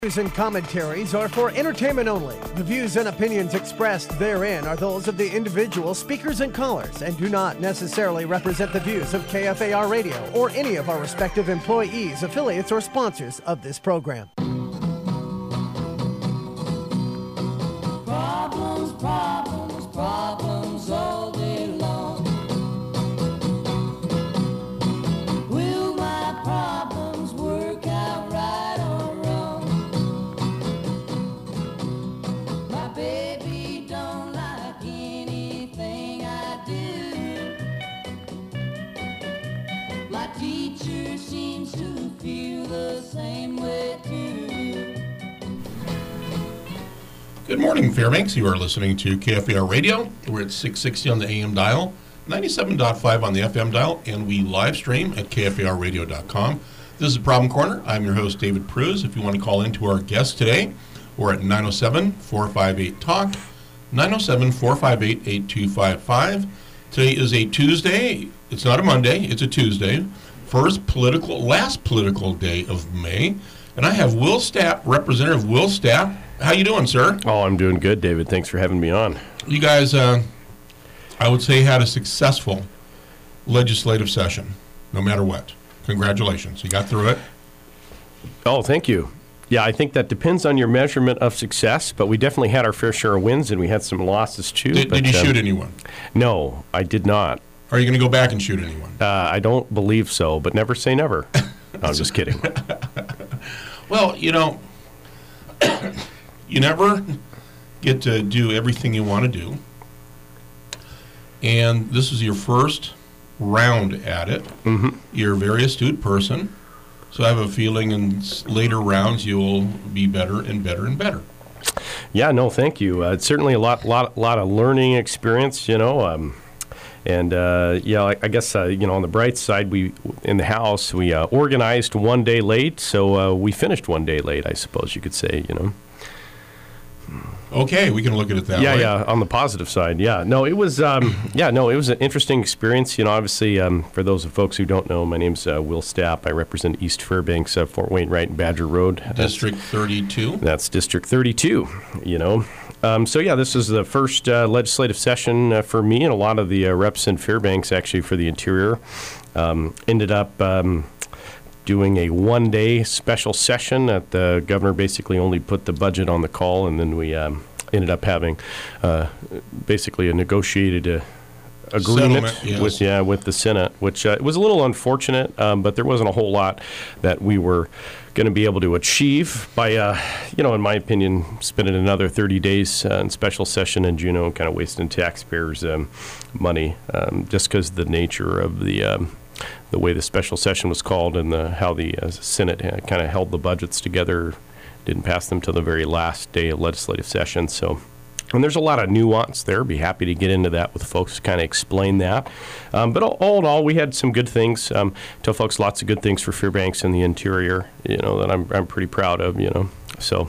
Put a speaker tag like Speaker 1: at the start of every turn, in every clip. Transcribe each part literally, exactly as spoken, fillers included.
Speaker 1: News and commentaries are for entertainment only. The views and opinions expressed therein are those of the individual speakers and callers and do not necessarily represent the views of K F A R Radio or any of our respective employees, affiliates, or sponsors of this program.
Speaker 2: Problems, problems, problems all day long. Will my problems work out right or wrong? My baby don't like anything I do. My teacher seems to feel the same way too.
Speaker 3: Good morning, Fairbanks. You are listening to K F A R Radio. We're at six sixty on the A M dial, ninety-seven point five on the F M dial, and we live stream at K F A R radio dot com. This is Problem Corner. I'm your host, David Pruz. If you want to call in to our guest today, we're at nine oh seven, four five eight, talk, nine oh seven, four five eight, eight two five five. Today is a Tuesday. It's not a Monday. It's a Tuesday. First political, last political day of May. And I have Will Stapp, Representative Will Stapp. How you doing, sir?
Speaker 4: Oh, I'm doing good, David. Thanks for having me on.
Speaker 3: You guys, uh, I would say, had a successful legislative session, no matter what. Congratulations. You got through it.
Speaker 4: Oh, thank you. Yeah, I think that depends on your measurement of success, but we definitely had our fair share of wins, and we had some losses, too.
Speaker 3: Did,
Speaker 4: but,
Speaker 3: did you
Speaker 4: um,
Speaker 3: shoot anyone?
Speaker 4: No, I did not.
Speaker 3: Are you going to go back and shoot anyone?
Speaker 4: Uh, I don't believe so, but never say never. No, I'm just kidding.
Speaker 3: Well, you know, you never get to do everything you want to do. And this is your first round at it.
Speaker 4: Mm-hmm.
Speaker 3: You're a very astute person. So I have a feeling in s- later rounds you'll be better and better and better.
Speaker 4: Yeah, no, thank you. Uh, it's certainly a lot, lot, lot of learning experience, you know. Um, and uh, yeah, I, I guess uh, you know, on the bright side, we in the House we uh, organized one day late, so uh, we finished one day late, I suppose you could say, you know.
Speaker 3: Okay, we can look at it that
Speaker 4: yeah,
Speaker 3: way.
Speaker 4: Yeah, on the positive side, yeah. No, it was, um, yeah, no, it was an interesting experience. You know, obviously, um, for those of folks who don't know, my name's uh, Will Stapp. I represent East Fairbanks, uh, Fort Wainwright, and Badger Road.
Speaker 3: District thirty-two.
Speaker 4: That's District thirty-two, you know. Um, so, yeah, this is the first uh, legislative session uh, for me and a lot of the uh, reps in Fairbanks, actually, for the Interior. Um, ended up um, doing a one-day special session that the governor basically only put the budget on the call, and then we um, ended up having uh, basically a negotiated uh, agreement
Speaker 3: Settlement, yes.
Speaker 4: with yeah with the Senate, which uh, was a little unfortunate, um, but there wasn't a whole lot that we were going to be able to achieve by, uh, you know, in my opinion, spending another thirty days uh, in special session in Juneau and kind of wasting taxpayers' um, money, um, just because of the nature of the um, the way the special session was called and the how the uh, Senate uh, kind of held the budgets together, didn't pass them till the very last day of legislative session. So, and there's a lot of nuance there. Be happy to get into that with folks, kind of explain that. Um, but all, all in all, we had some good things. Um, tell folks lots of good things for Fairbanks and the Interior, you know, that I'm I'm pretty proud of, you know. So,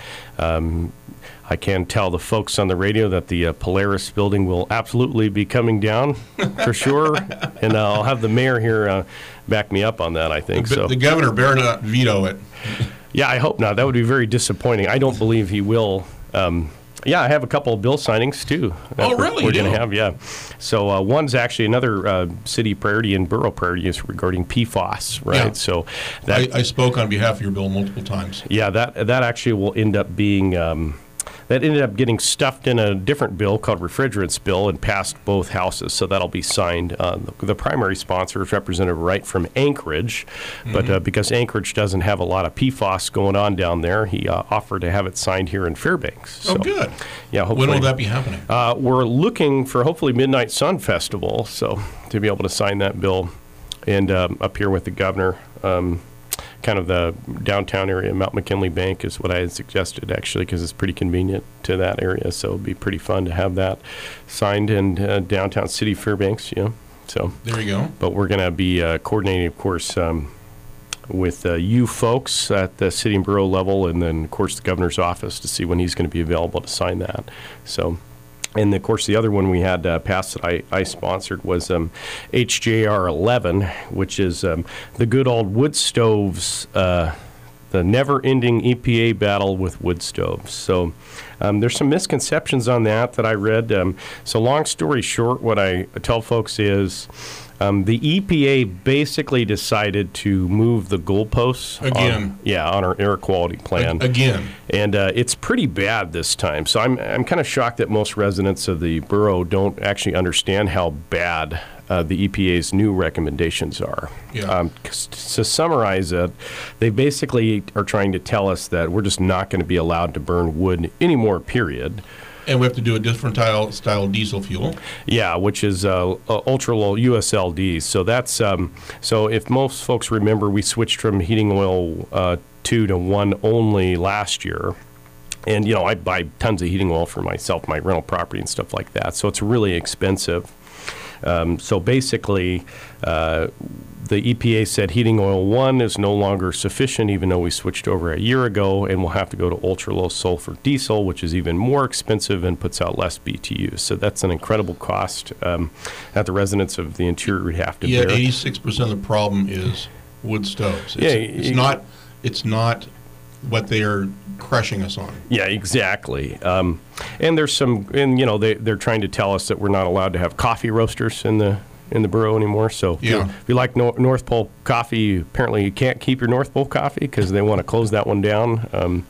Speaker 4: um, I can tell the folks on the radio that the uh, Polaris building will absolutely be coming down for sure, and uh, I'll have the mayor here uh, back me up on that, I think.
Speaker 3: The,
Speaker 4: so
Speaker 3: the governor better not veto it.
Speaker 4: Yeah, I hope not. That would be very disappointing. I don't believe he will. Um, yeah, I have a couple of bill signings, too.
Speaker 3: Oh, really?
Speaker 4: We're
Speaker 3: You
Speaker 4: going to
Speaker 3: do?
Speaker 4: have, yeah. So uh, one's actually another uh, city priority and borough priority is regarding P FAS, right?
Speaker 3: Yeah.
Speaker 4: So that,
Speaker 3: I, I spoke on behalf of your bill multiple times.
Speaker 4: yeah, that that actually will end up being um, that ended up getting stuffed in a different bill called refrigerants bill and passed both houses. So that'll be signed. Uh, the, the primary sponsor is Representative Wright from Anchorage, mm-hmm. but uh, because Anchorage doesn't have a lot of P FAS going on down there, he uh, offered to have it signed here in Fairbanks. So,
Speaker 3: Oh, good.
Speaker 4: Yeah, hopefully.
Speaker 3: When will that be happening?
Speaker 4: Uh, we're looking for hopefully Midnight Sun Festival, so to be able to sign that bill and um, up here with the governor. Um, kind of the downtown area, Mount McKinley Bank is what I had suggested, actually, because it's pretty convenient to that area. So it'd be pretty fun to have that signed in uh, downtown city Fairbanks, you know. So
Speaker 3: there you go.
Speaker 4: But we're going to be uh, coordinating, of course, um, with uh, you folks at the city and borough level, and then, of course, the governor's office to see when he's going to be available to sign that. So And, of course, the other one we had uh, passed that I, I sponsored was um, H J R eleven, which is um, the good old wood stoves uh, the never-ending E P A battle with wood stoves. So um, there's some misconceptions on that that I read. Um, so long story short, what I tell folks is um, the E P A basically decided to move the goalposts
Speaker 3: Again.
Speaker 4: On, yeah, on our air quality plan.
Speaker 3: Again.
Speaker 4: And uh, it's pretty bad this time. So I'm I'm kind of shocked that most residents of the borough don't actually understand how bad uh, the E P A's new recommendations are.
Speaker 3: Yeah.
Speaker 4: Um, c- to summarize it, they basically are trying to tell us that we're just not going to be allowed to burn wood anymore, period.
Speaker 3: And we have to do a different style, style diesel fuel.
Speaker 4: Yeah, which is uh, uh, ultra low U S L Ds. So that's um, so if most folks remember, we switched from heating oil uh, two to one only last year. And, you know, I buy tons of heating oil for myself, my rental property and stuff like that. So it's really expensive. Um, so basically, uh, the E P A said heating oil one is no longer sufficient, even though we switched over a year ago, and we'll have to go to ultra-low sulfur diesel, which is even more expensive and puts out less B T Us. So that's an incredible cost um, that the residents of the interior would have to
Speaker 3: Yeah,
Speaker 4: bear.
Speaker 3: eighty-six percent of the problem is wood stoves. It's,
Speaker 4: Yeah,
Speaker 3: it's
Speaker 4: you-
Speaker 3: not. It's not what they are crushing us on.
Speaker 4: Yeah, exactly. Um, and there's some, and you know, they they're trying to tell us that we're not allowed to have coffee roasters in the in the borough anymore. So if, you,
Speaker 3: Yeah.
Speaker 4: if you like Nor- North Pole coffee, apparently you can't keep your North Pole coffee because they want to close that one down. Um,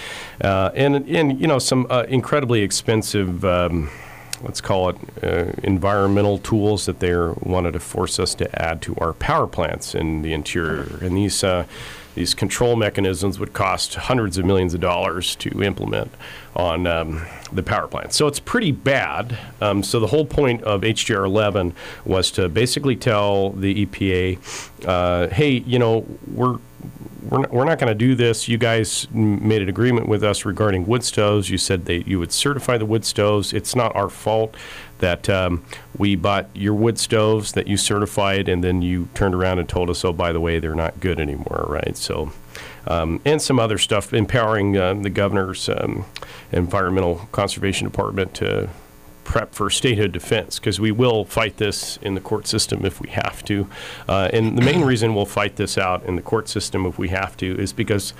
Speaker 4: uh, and and you know, some uh, incredibly expensive. Um, let's call it uh, environmental tools that they wanted to force us to add to our power plants in the interior. And these uh, these control mechanisms would cost hundreds of millions of dollars to implement on um, the power plants. So it's pretty bad. Um, so the whole point of H J R eleven was to basically tell the E P A, uh, hey, you know, we're We're not, we're not going to do this. You guys m- made an agreement with us regarding wood stoves. You said that you would certify the wood stoves. It's not our fault that um, we bought your wood stoves that you certified, and then you turned around and told us, oh, by the way, they're not good anymore, right? So, um, and some other stuff, empowering uh, the governor's um, environmental conservation department to prep for statehood defense, because we will fight this in the court system if we have to. Uh, and the main reason we'll fight this out in the court system if we have to is because,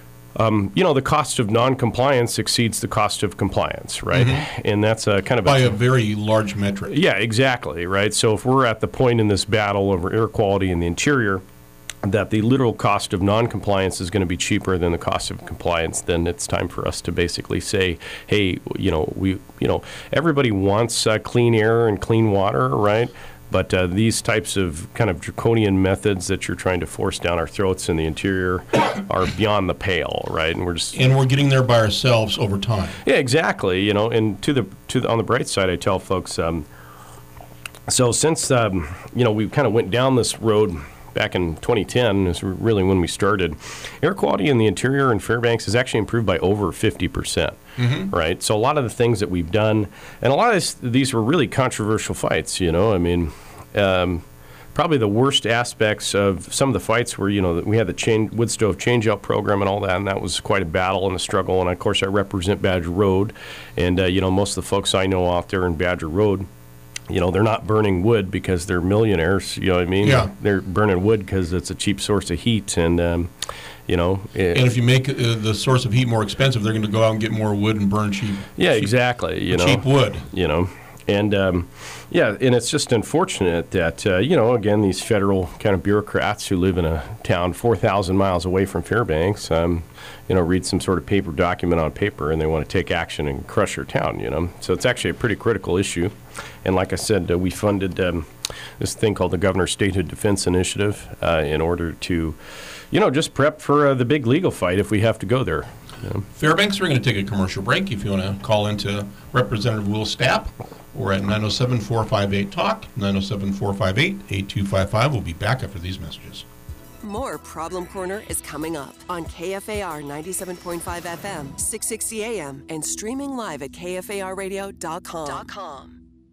Speaker 4: um, you know, the cost of non-compliance exceeds the cost of compliance, right? Mm-hmm. And that's a kind of
Speaker 3: By
Speaker 4: a,
Speaker 3: a very large metric.
Speaker 4: Yeah, exactly, right? So if we're at the point in this battle over air quality in the interior that the literal cost of non-compliance is going to be cheaper than the cost of compliance, then it's time for us to basically say, hey, you know, we, you know, everybody wants uh, clean air and clean water, right? But uh, these types of kind of draconian methods that you're trying to force down our throats in the interior are beyond the pale, right? And we're just
Speaker 3: And we're getting there by ourselves over time.
Speaker 4: yeah, exactly. You know, and to the to the, on the bright side, I tell folks, um, so since um, you know we kind of went down this road back in twenty ten is really when we started. Air quality in the interior in Fairbanks has actually improved by over fifty percent, mm-hmm. right? So a lot of the things that we've done, and a lot of this, these were really controversial fights, you know, I mean, um, probably the worst aspects of some of the fights were, you know, we had the chain, wood stove change-out program and all that, and that was quite a battle and a struggle, and of course I represent Badger Road, and, uh, you know, most of the folks I know out there in Badger Road, you know, they're not burning wood because they're millionaires, you know what I mean?
Speaker 3: Yeah.
Speaker 4: They're burning wood because it's a cheap source of heat, and, um, you know. It,
Speaker 3: And if you make uh, the source of heat more expensive, they're going to go out and get more wood and burn cheap.
Speaker 4: yeah,
Speaker 3: cheap,
Speaker 4: exactly, you know.
Speaker 3: Cheap wood.
Speaker 4: You know. And, um, yeah, and it's just unfortunate that, uh, you know, again, these federal kind of bureaucrats who live in a town four thousand miles away from Fairbanks, um, you know, read some sort of paper document on paper and they want to take action and crush your town, you know. So it's actually a pretty critical issue. And like I said, uh, we funded um, this thing called the Governor's Statehood Defense Initiative uh, in order to, you know, just prep for uh, the big legal fight if we have to go there. You know?
Speaker 3: Fairbanks, we're going to take a commercial break. If you want to call into Representative Will Stapp, we're at nine oh seven, four five eight, talk, nine oh seven, four five eight, eight two five five. We'll be back after these messages.
Speaker 5: More Problem Corner is coming up on K F A R ninety-seven point five F M, six sixty A M, and streaming live at K F A R radio dot com.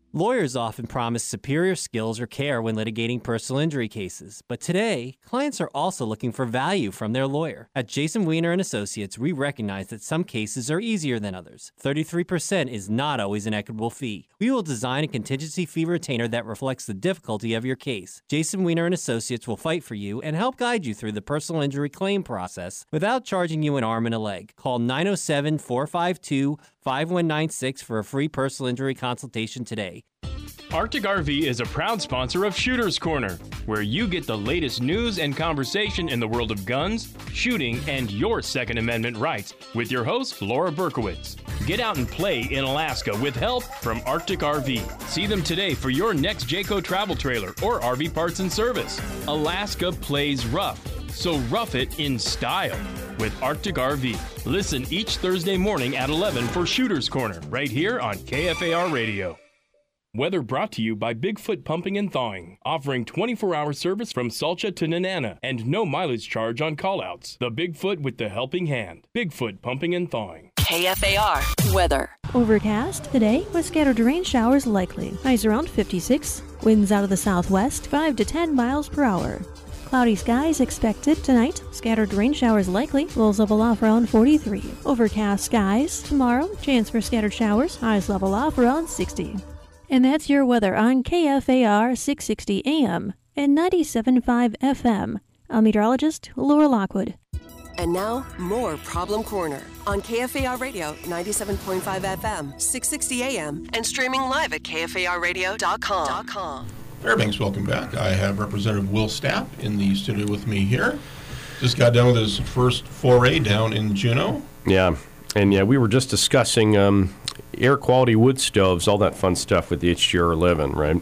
Speaker 6: Lawyers often promise superior skills or care when litigating personal injury cases, but today, clients are also looking for value from their lawyer. At Jason Weiner and Associates, we recognize that some cases are easier than others. thirty-three percent is not always an equitable fee. We will design a contingency fee retainer that reflects the difficulty of your case. Jason Weiner and Associates will fight for you and help guide you through the personal injury claim process without charging you an arm and a leg. Call nine oh seven, four five two, five one nine six for a free personal injury consultation today.
Speaker 7: Arctic R V is a proud sponsor of Shooter's Corner, where you get the latest news and conversation in the world of guns, shooting, and your Second Amendment rights with your host, Laura Berkowitz. Get out and play in Alaska with help from Arctic R V. See them today for your next Jayco travel trailer or R V parts and service. Alaska plays rough, so rough it in style with Arctic R V. Listen each Thursday morning at eleven for Shooter's Corner, right here on K F A R Radio. Weather brought to you by Bigfoot Pumping and Thawing, offering twenty-four hour service from Salcha to Nenana and no mileage charge on callouts. The Bigfoot with the helping hand. Bigfoot Pumping and Thawing.
Speaker 5: K F A R weather.
Speaker 8: Overcast today with scattered rain showers likely. Highs around fifty-six. Winds out of the southwest five to ten miles per hour. Cloudy skies expected tonight. Scattered rain showers likely. Lows level off around forty-three. Overcast skies tomorrow. Chance for scattered showers. Highs level off around sixty. And that's your weather on K F A R six sixty A M and ninety-seven point five F M. I'm meteorologist Laura Lockwood.
Speaker 5: And now, more Problem Corner on K F A R Radio ninety-seven point five F M, six sixty A M, and streaming live at K F A R radio dot com.
Speaker 3: Fairbanks, welcome back. I have Representative Will Stapp in the studio with me here. Just got done with his first foray down in Juneau.
Speaker 4: Yeah, and yeah, we were just discussing um, air quality wood stoves, all that fun stuff with the H G R eleven, right?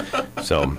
Speaker 4: So,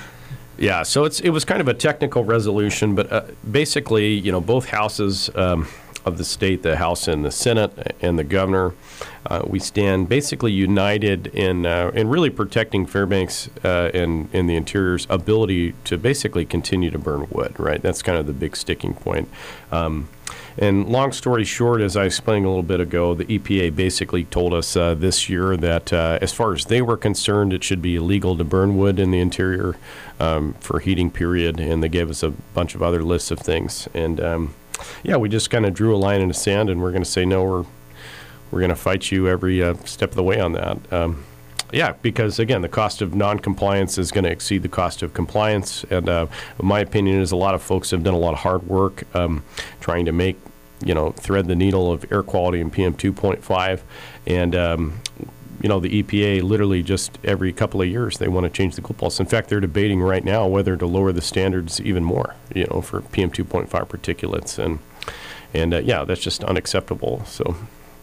Speaker 4: yeah, so it's it was kind of a technical resolution, but uh, basically, you know, both houses um, of the state, the House and the Senate and the governor, uh, we stand basically united in uh, in really protecting Fairbanks uh, and, and the interior's ability to basically continue to burn wood, right? That's kind of the big sticking point. Um, And long story short, as I explained a little bit ago, the E P A basically told us uh, this year that uh, as far as they were concerned, it should be illegal to burn wood in the interior um, for heating period, and they gave us a bunch of other lists of things. And um, yeah, we just kind of drew a line in the sand, and we're going to say no, we're we're going to fight you every uh, step of the way on that. Um, Yeah, because, again, the cost of non-compliance is going to exceed the cost of compliance. And uh, my opinion is a lot of folks have done a lot of hard work um, trying to make, you know, thread the needle of air quality in P M two point five. And, um, you know, the E P A literally just every couple of years they want to change the goalposts. In fact, they're debating right now whether to lower the standards even more, you know, for P M two point five particulates. And, and uh, yeah, that's just unacceptable. So.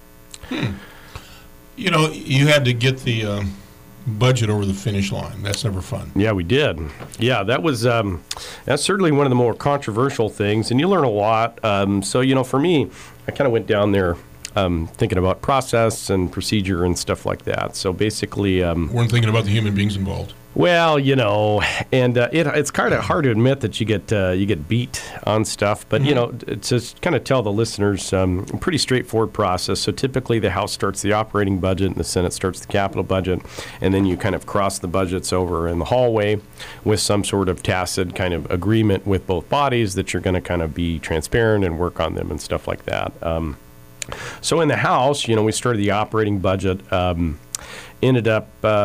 Speaker 3: Hmm. You know, you had to get the um, budget over the finish line. That's never fun.
Speaker 4: Yeah, we did. Yeah, that was um, that's certainly one of the more controversial things, and you learn a lot. Um, so, you know, for me, I kind of went down there um, thinking about process and procedure and stuff like that. So basically, um,
Speaker 3: weren't thinking about the human beings involved.
Speaker 4: Well, you know, and uh, it, it's kind of hard to admit that you get uh, you get beat on stuff, but, mm-hmm. you know, to kind of tell the listeners, um, a pretty straightforward process. So typically the House starts the operating budget and the Senate starts the capital budget, and then you kind of cross the budgets over in the hallway with some sort of tacit kind of agreement with both bodies that you're going to kind of be transparent and work on them and stuff like that. Um, so in the House, you know, we started the operating budget, um, ended up...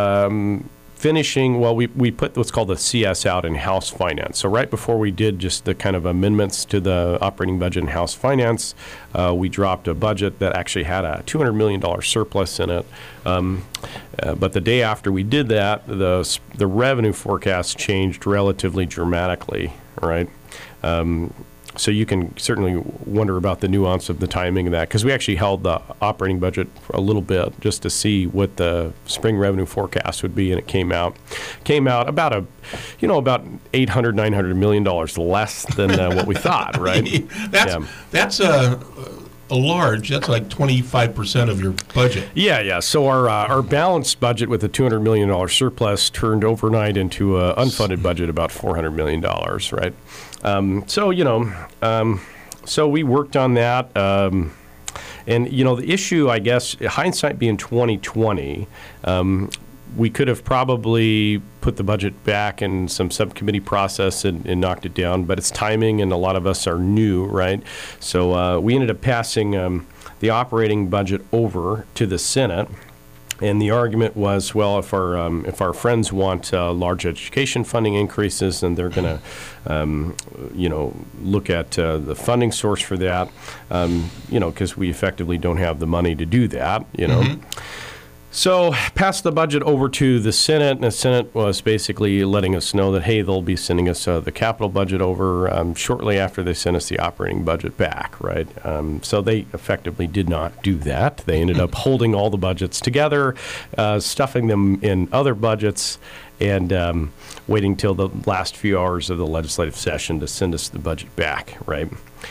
Speaker 4: Um, finishing, well, we, we put what's called the C S out in House Finance. So right before we did just the kind of amendments to the operating budget in House Finance, uh, we dropped a budget that actually had a two hundred million dollars surplus in it. Um, uh, but the day after we did that, the the revenue forecast changed relatively dramatically, right? Um, So you can certainly wonder about the nuance of the timing of that, because we actually held the operating budget for a little bit just to see what the spring revenue forecast would be, and it came out came out about a, you know, about eight hundred, nine hundred million dollars less than uh, what we thought, right?
Speaker 3: that's
Speaker 4: yeah.
Speaker 3: that's a, a large. That's like twenty-five percent of your budget.
Speaker 4: Yeah, yeah. So our uh, our balanced budget with a two hundred million dollars surplus turned overnight into an unfunded budget about four hundred million dollars, right? Um, so, you know, um, so we worked on that. Um, and, you know, the issue, I guess, hindsight being twenty twenty, um, we could have probably put the budget back in some subcommittee process and, and knocked it down, but it's timing, and a lot of us are new, right? So uh, we ended up passing um, the operating budget over to the Senate. And the argument was, well, if our um, if our friends want uh, large education funding increases, then they're going to, um, you know, look at uh, the funding source for that, um, you know, because we effectively don't have the money to do that, you know. Mm-hmm. So passed the budget over to the Senate, and the Senate was basically letting us know that, hey, they'll be sending us uh, the capital budget over um, shortly after they sent us the operating budget back, right? Um, so they effectively did not do that. They ended up holding all the budgets together, uh, stuffing them in other budgets, and um, waiting till the last few hours of the legislative session to send us the budget back, right?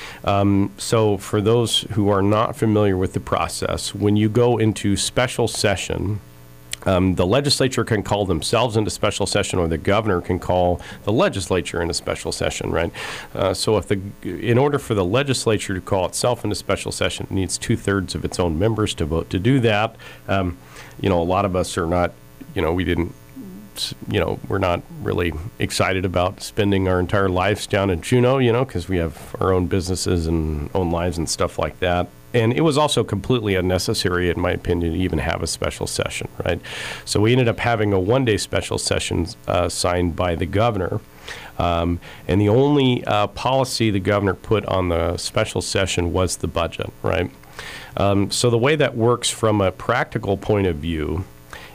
Speaker 4: Um, so for those who are not familiar with the process, when you go into special session, um, the legislature can call themselves into special session, or the governor can call the legislature into special session, right? Uh, so if the, in order for the legislature to call itself into special session, it needs two-thirds of its own members to vote to do that. Um, you know, a lot of us are not, you know, we didn't, you know, we're not really excited about spending our entire lives down in Juneau, you know, because we have our own businesses and own lives and stuff like that. And it was also completely unnecessary, in my opinion, to even have a special session, right? So we ended up having a one-day special session uh, signed by the governor. Um, and the only uh, policy the governor put on the special session was the budget, right? Um, so the way that works from a practical point of view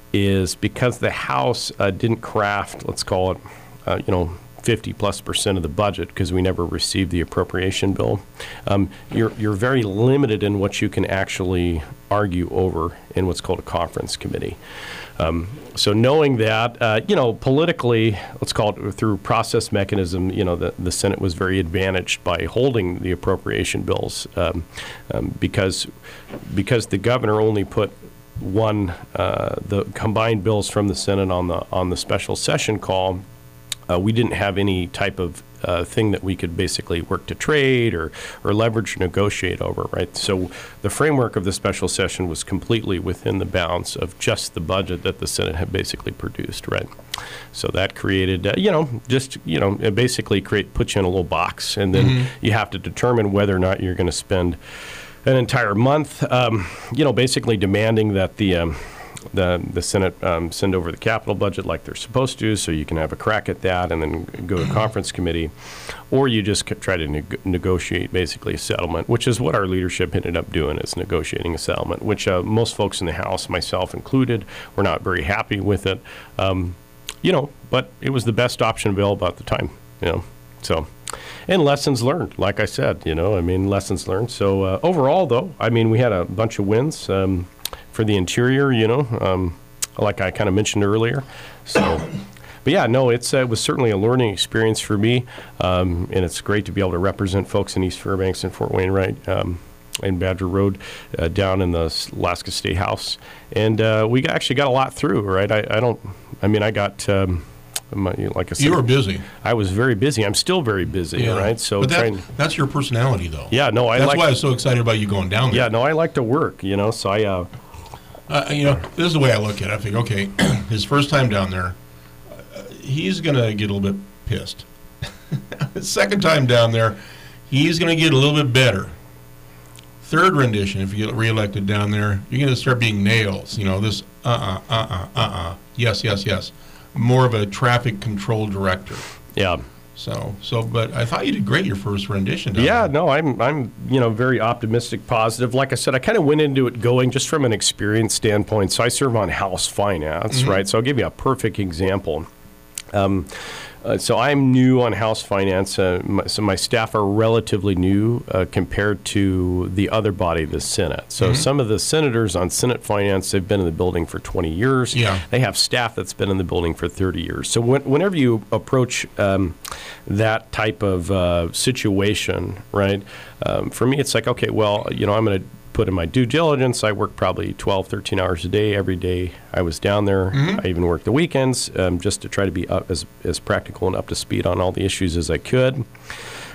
Speaker 4: is because the House uh, didn't craft, let's call it, uh, you know, fifty plus percent of the budget, because we never received the appropriation bill. Um, you're you're very limited in what you can actually argue over in what's called a conference committee. Um, so knowing that, uh, you know, politically, let's call it through process mechanism, you know, the, the Senate was very advantaged by holding the appropriation bills um, um, because because the governor only put one, uh, the combined bills from the Senate on the on the special session call. Uh, we didn't have any type of uh, thing that we could basically work to trade or, or leverage or negotiate over, right? So the framework of the special session was completely within the bounds of just the budget that the Senate had basically produced, right? So that created, uh, you know, just, you know, it basically create put you in a little box, and then mm-hmm. you have to determine whether or not you're going to spend an entire month, um, you know, basically demanding that the um, the the Senate um, send over the capital budget like they're supposed to, so you can have a crack at that and then go to conference committee, or you just try to neg- negotiate basically a settlement, which is what our leadership ended up doing, is negotiating a settlement, which uh, most folks in the House, myself included, were not very happy with it, um, you know, but it was the best option available at the time, you know, so. And lessons learned, like I said, you know, I mean, lessons learned. So uh, overall, though, I mean, we had a bunch of wins um, for the interior, you know, um, like I kind of mentioned earlier. So, but yeah, no, it's uh, it was certainly a learning experience for me, um, and it's great to be able to represent folks in East Fairbanks and Fort Wainwright um, and Badger Road uh, down in the Alaska State House. And uh, we actually got a lot through, right? I, I don't, I mean, I got... Um, My, like I said,
Speaker 3: you were busy.
Speaker 4: I was very busy. I'm still very busy,
Speaker 3: yeah.
Speaker 4: right? So
Speaker 3: but that,
Speaker 4: trying,
Speaker 3: that's your personality, though.
Speaker 4: Yeah, no, I
Speaker 3: That's
Speaker 4: like,
Speaker 3: why I was so excited about you going down there.
Speaker 4: Yeah, no, I like to work, you know, so I... Uh,
Speaker 3: uh, you know, this is the way I look at it. I think, okay, his first time down there, uh, he's going to get a little bit pissed. His second time down there, he's going to get a little bit better. Third rendition, if you get reelected down there, you're going to start being nails. You know, this uh-uh, uh-uh, uh-uh, yes, yes, yes. More of a traffic control director.
Speaker 4: Yeah.
Speaker 3: So, so, but I thought you did great your first rendition.
Speaker 4: Yeah,
Speaker 3: there.
Speaker 4: no, I'm, I'm, you know, very optimistic, positive. Like I said, I kind of went into it going just from an experience standpoint. So I serve on House Finance, mm-hmm. right? So I'll give you a perfect example. Um, uh, so I'm new on House Finance. Uh, my, so my staff are relatively new uh, compared to the other body, the Senate. So mm-hmm. some of the senators on Senate Finance, they've been in the building for twenty years.
Speaker 3: Yeah.
Speaker 4: They have staff that's been in the building for thirty years. So when, whenever you approach um, that type of uh, situation, right, um, for me it's like, okay, well, you know, I'm going to put in my due diligence. I work probably twelve, thirteen hours a day every day I was down there. Mm-hmm. I even worked the weekends um, just to try to be up as, as practical and up to speed on all the issues as I could.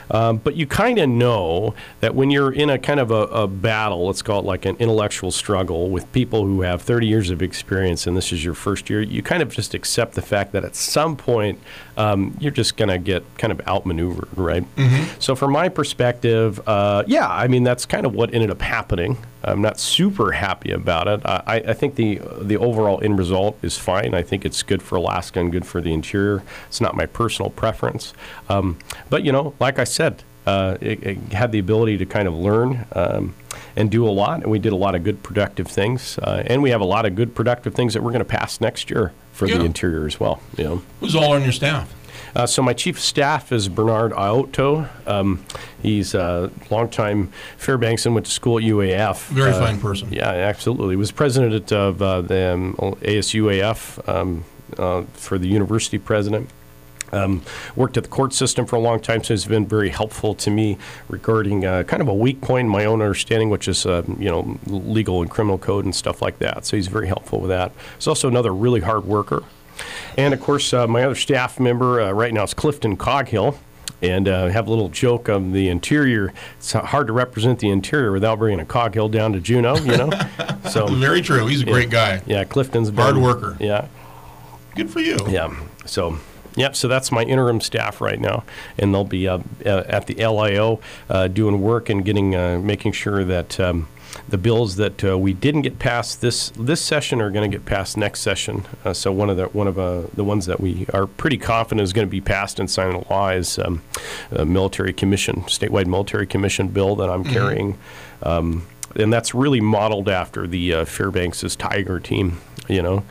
Speaker 4: Um, but you kind of know that when you're in a kind of a, a battle, let's call it like an intellectual struggle with people who have thirty years of experience and this is your first year, you kind of just accept the fact that at some point um, you're just going to get kind of outmaneuvered, right? Mm-hmm. So from my perspective, uh, yeah, I mean, that's kind of what ended up happening. I'm not super happy about it. I, I think the the overall end result is fine. I think it's good for Alaska and good for the interior. It's not my personal preference. Um, but, you know, like I said, uh, it, it had the ability to kind of learn um, and do a lot. And we did a lot of good productive things. Uh, and we have a lot of good productive things that we're going to pass next year for yeah. the interior as well. You know.
Speaker 3: Who's all on your staff?
Speaker 4: Uh, so my chief of staff is Bernard Aoto. Um, he's a longtime Fairbanksan, went to school at U A F.
Speaker 3: Very
Speaker 4: uh,
Speaker 3: fine person.
Speaker 4: Yeah, absolutely. He was president of uh, the um, A S U A F um, uh, for the university president. Um, worked at the court system for a long time, so he's been very helpful to me regarding uh, kind of a weak point in my own understanding, which is, uh, you know, legal and criminal code and stuff like that. So he's very helpful with that. He's also another really hard worker. And, of course, uh, my other staff member uh, right now is Clifton Coghill. And uh, have a little joke of the interior. It's hard to represent the interior without bringing a Coghill down to Juneau, you know. So
Speaker 3: very true. He's a
Speaker 4: yeah,
Speaker 3: great guy.
Speaker 4: Yeah, Clifton's been,
Speaker 3: hard worker.
Speaker 4: Yeah.
Speaker 3: Good for you.
Speaker 4: Yeah. So, yep, so that's my interim staff right now. And they'll be uh, uh, at the L I O uh, doing work and getting, uh, making sure that um, the bills that uh, we didn't get passed this this session are going to get passed next session. Uh, so one of the one of uh, the ones that we are pretty confident is going to be passed and signed into law is um, a military commission, statewide military commission bill that I'm mm-hmm. carrying, um, and that's really modeled after the uh, Fairbanks' Tiger team, you know.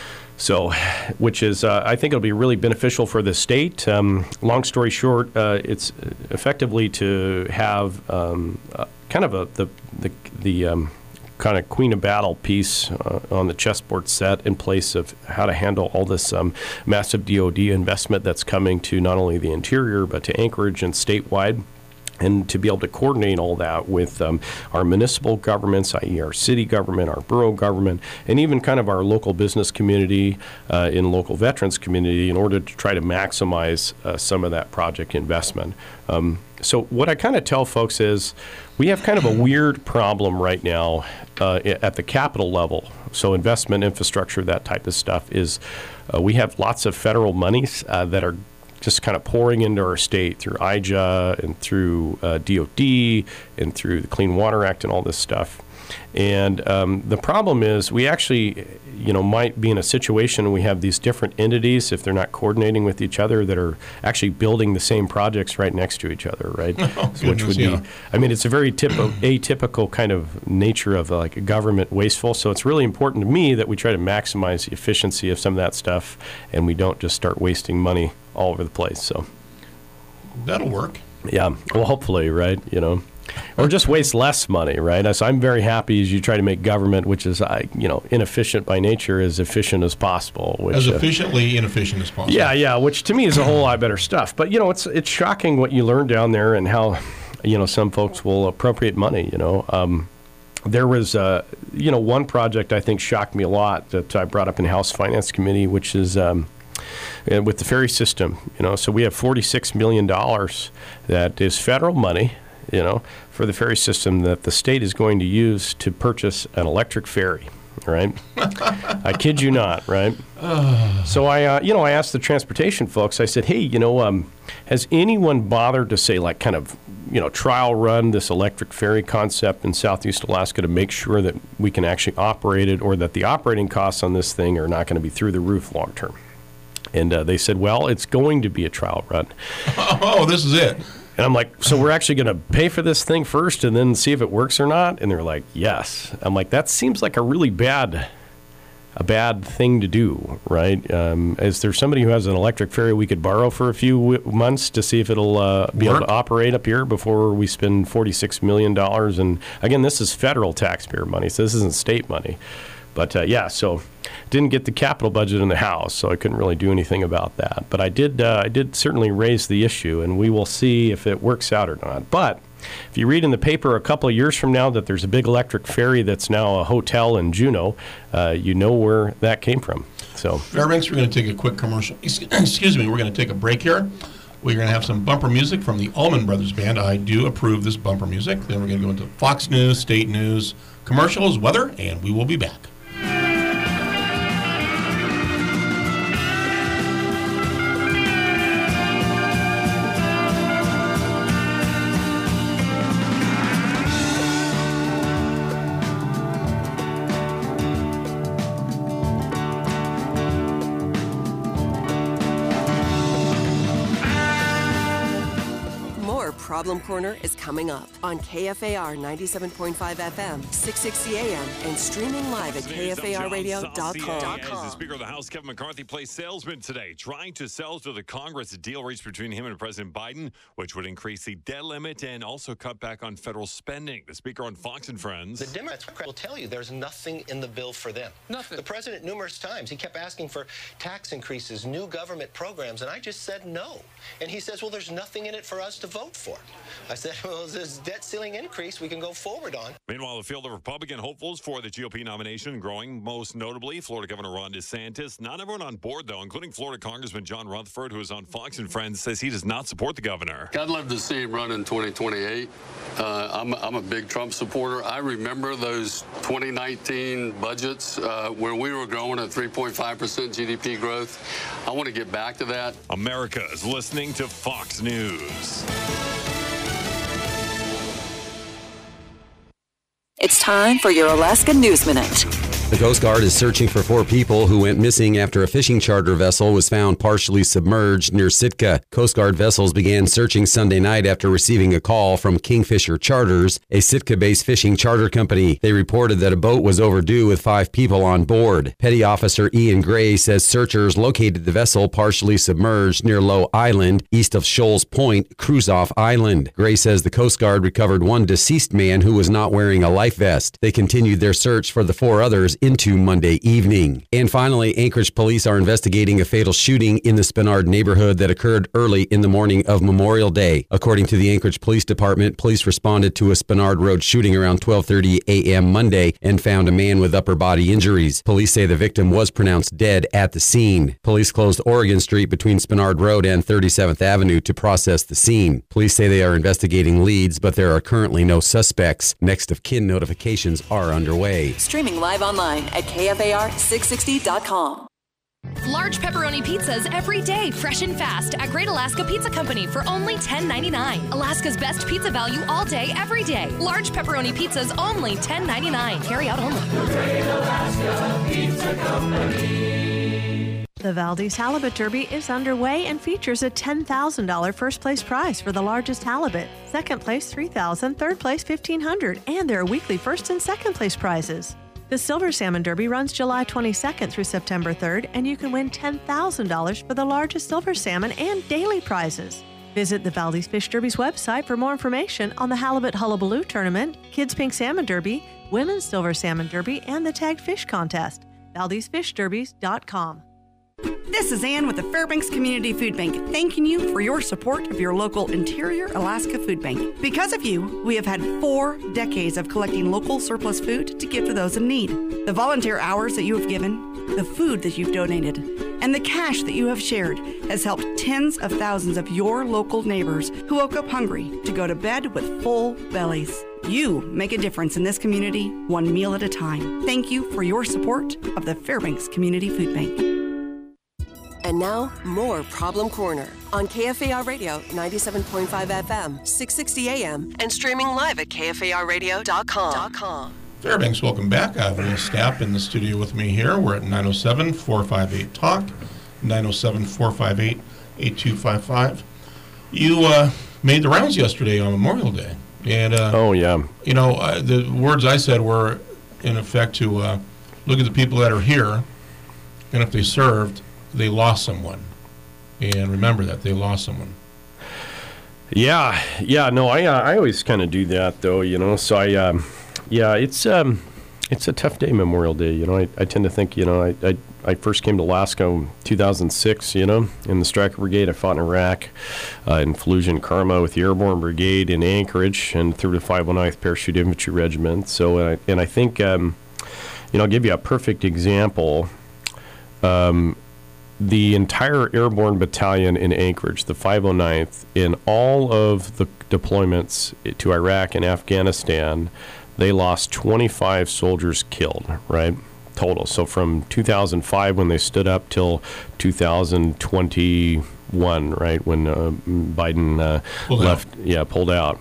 Speaker 4: So, which is, uh, I think it'll be really beneficial for the state. Um, long story short, uh, it's effectively to have um, uh, kind of a the the, the um, kind of Queen of Battle piece uh, on the chessboard set in place of how to handle all this um, massive D O D investment that's coming to not only the interior but to Anchorage and statewide. And to be able to coordinate all that with um, our municipal governments, that is our city government, our borough government, and even kind of our local business community uh, and local veterans community in order to try to maximize uh, some of that project investment. Um, so what I kind of tell folks is we have kind of a weird problem right now uh, at the capital level. So investment, infrastructure, that type of stuff is uh, we have lots of federal monies uh, that are just kind of pouring into our state through I J A and through uh, D O D and through the Clean Water Act and all this stuff. And um, the problem is we actually, you know, might be in a situation we have these different entities, if they're not coordinating with each other, that are actually building the same projects right next to each other, right?
Speaker 3: Oh,
Speaker 4: so which would
Speaker 3: yeah.
Speaker 4: be, I mean, it's a very typical, atypical kind of nature of uh, like a government wasteful. So it's really important to me that we try to maximize the efficiency of some of that stuff and we don't just start wasting money all over the place. So
Speaker 3: that'll work.
Speaker 4: Yeah. Well, hopefully, right? You know. Or just waste less money, right? So I'm very happy as you try to make government, which is, uh, you know, inefficient by nature, as efficient as possible. Which,
Speaker 3: as efficiently uh, inefficient as possible.
Speaker 4: Yeah, yeah, which to me is a whole lot better stuff. But, you know, it's it's shocking what you learn down there and how, you know, some folks will appropriate money, you know. Um, there was, uh, you know, one project I think shocked me a lot that I brought up in the House Finance Committee, which is um, with the ferry system, you know. So we have forty-six million dollars that is federal money, you know, for the ferry system that the state is going to use to purchase an electric ferry, right? I kid you not, right? So I, uh, you know, I asked the transportation folks, I said, hey, you know, um, has anyone bothered to say, like, kind of, you know, trial run this electric ferry concept in Southeast Alaska to make sure that we can actually operate it, or that the operating costs on this thing are not going to be through the roof long term? And uh, they said, well, it's going to be a trial run.
Speaker 3: Oh, this is it.
Speaker 4: And I'm like, so we're actually going to pay for this thing first and then see if it works or not? And they're like, yes. I'm like, that seems like a really bad, a bad thing to do, right? Um, is there somebody who has an electric ferry we could borrow for a few w- months to see if it'll uh, be
Speaker 3: Work.
Speaker 4: able to operate up here before we spend forty-six million dollars? And again, this is federal taxpayer money, so this isn't state money. But, uh, yeah, so didn't get the capital budget in the House, so I couldn't really do anything about that. But I did uh, I did certainly raise the issue, and we will see if it works out or not. But if you read in the paper a couple of years from now that there's a big electric ferry that's now a hotel in Juneau, uh, you know where that came from. So
Speaker 3: Fairbanks, we're going to take a quick commercial. Excuse me, we're going to take a break here. We're going to have some bumper music from the Allman Brothers Band. I do approve this bumper music. Then we're going to go into Fox News, State News, commercials, weather, and we will be back.
Speaker 5: Problem Corner is coming up on K F A R ninety-seven point five F M, six sixty A M, and streaming live at K F A R radio dot com.
Speaker 9: As the Speaker of the House, Kevin McCarthy, plays salesman today, trying to sell to the Congress a deal reached between him and President Biden, which would increase the debt limit and also cut back on federal spending. The Speaker on Fox and Friends.
Speaker 10: The Democrats will tell you there's nothing in the bill for them.
Speaker 9: Nothing.
Speaker 10: The President, numerous times, he kept asking for tax increases, new government programs, and I just said no. And he says, well, there's nothing in it for us to vote for. I said, well, this debt ceiling increase we can go forward on.
Speaker 9: Meanwhile, the field of Republican hopefuls for the G O P nomination growing, most notably Florida Governor Ron DeSantis. Not everyone on board, though, including Florida Congressman John Rutherford, who is on Fox and Friends, says he does not support the governor.
Speaker 11: I'd love to see him run in twenty twenty-eight. Uh, I'm, I'm a big Trump supporter. I remember those twenty nineteen budgets uh, where we were growing at three point five percent G D P growth. I want to get back to that.
Speaker 9: America is listening to Fox News.
Speaker 5: It's time for your Alaska News Minute.
Speaker 12: The Coast Guard is searching for four people who went missing after a fishing charter vessel was found partially submerged near Sitka. Coast Guard vessels began searching Sunday night after receiving a call from Kingfisher Charters, a Sitka-based fishing charter company. They reported that a boat was overdue with five people on board. Petty Officer Ian Gray says searchers located the vessel partially submerged near Low Island, east of Shoals Point, Cruiseoff Island. Gray says the Coast Guard recovered one deceased man who was not wearing a life vest. They continued their search for the four others into Monday evening. And finally, Anchorage police are investigating a fatal shooting in the Spenard neighborhood that occurred early in the morning of Memorial Day. According to the Anchorage Police Department, police responded to a Spenard Road shooting around twelve thirty a m Monday and found a man with upper body injuries. Police say the victim was pronounced dead at the scene. Police closed Oregon Street between Spenard Road and thirty-seventh Avenue to process the scene. Police say they are investigating leads, but there are currently no suspects. Next of kin notifications are underway.
Speaker 5: Streaming live online at K F A R six sixty dot com.
Speaker 13: Large pepperoni pizzas every day, fresh and fast at Great Alaska Pizza Company for only ten ninety-nine. Alaska's best pizza value all day, every day. Large pepperoni pizzas only ten ninety-nine. Carry out only.
Speaker 2: Great Alaska Pizza Company.
Speaker 8: The Valdez Halibut Derby is underway and features a ten thousand dollars first place prize for the largest halibut. Second place three thousand dollars, third place fifteen hundred dollars, and there are weekly first and second place prizes. The Silver Salmon Derby runs July twenty-second through September third, and you can win ten thousand dollars for the largest silver salmon and daily prizes. Visit the Valdez Fish Derby's website for more information on the Halibut Hullabaloo Tournament, Kids Pink Salmon Derby, Women's Silver Salmon Derby, and the Tagged Fish Contest. Valdez Fish Derbies dot com.
Speaker 14: This is Ann with the Fairbanks Community Food Bank, thanking you for your support of your local Interior Alaska Food Bank. Because of you, we have had four decades of collecting local surplus food to give to those in need. The volunteer hours that you have given, the food that you've donated, and the cash that you have shared has helped tens of thousands of your local neighbors who woke up hungry to go to bed with full bellies. You make a difference in this community, one meal at a time. Thank you for your support of the Fairbanks Community Food Bank.
Speaker 5: And now, more Problem Corner on K F A R Radio ninety-seven point five F M, six sixty A M, and streaming live at K F A R radio dot com.
Speaker 3: Fairbanks, welcome back. I have Neil Stapp in the studio with me here. We're at nine oh seven, four five eight, talk, nine oh seven, four five eight, eight two five five. You uh, made the rounds yesterday on Memorial Day. And uh,
Speaker 4: oh, yeah.
Speaker 3: You know, uh, the words I said were, in effect, to uh, look at the people that are here, and if they served, they lost someone. And remember that, they lost someone.
Speaker 4: Yeah, yeah, no, I uh, I always kind of do that, though, you know, so I, um, yeah, it's um, it's a tough day, Memorial Day, you know, I, I tend to think, you know, I, I, I first came to Alaska in two thousand six, you know, in the Stryker Brigade. I fought in Iraq, uh, in Fallujah and Karma with the Airborne Brigade in Anchorage, and through the five oh ninth Parachute Infantry Regiment, so, uh, and I think, um, you know, I'll give you a perfect example. Um, the entire airborne battalion in Anchorage, the five oh ninth, in all of the deployments to Iraq and Afghanistan, they lost twenty-five soldiers killed, right, total. So from two thousand five when they stood up till two thousand twenty-one, right, when uh, Biden uh, left, out. yeah, pulled out.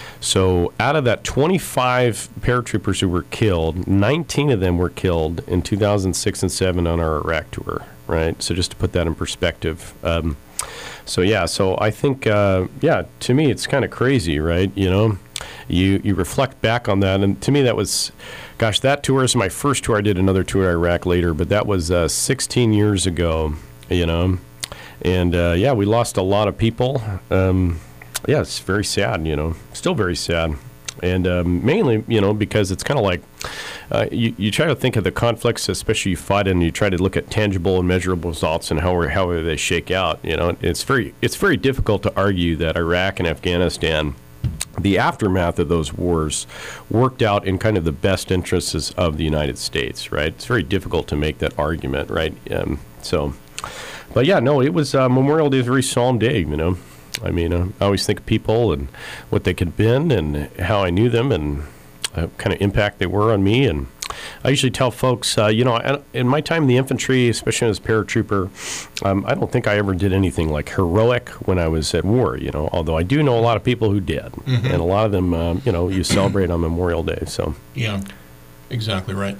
Speaker 4: So out of that twenty-five paratroopers who were killed, nineteen of them were killed in two thousand six and seven on our Iraq tour, right? So just to put that in perspective. Um, so yeah, so I think, uh, yeah, to me it's kind of crazy, right? You know, you you reflect back on that, and to me that was, gosh, that tour is my first tour. I did another tour in Iraq later, but that was uh, sixteen years ago, you know, and uh, yeah, we lost a lot of people. Um, Yeah, it's very sad, you know, still very sad. And um, mainly, you know, because it's kind of like uh, you, you try to think of the conflicts, especially you fight in, and you try to look at tangible and measurable results and how how they shake out. You know, it's very it's very difficult to argue that Iraq and Afghanistan, the aftermath of those wars, worked out in kind of the best interests of the United States, right? It's very difficult to make that argument, right? Um, so, but yeah, no, it was uh, Memorial Day is a very solemn day, you know. I mean, uh, I always think of people and what they could have been and how I knew them and uh, kind of impact they were on me. And I usually tell folks, uh, you know, in my time in the infantry, especially as a paratrooper, um, I don't think I ever did anything like heroic when I was at war, you know, although I do know a lot of people who did. Mm-hmm. And a lot of them, um, you know, you celebrate on Memorial Day. So
Speaker 3: yeah, exactly right.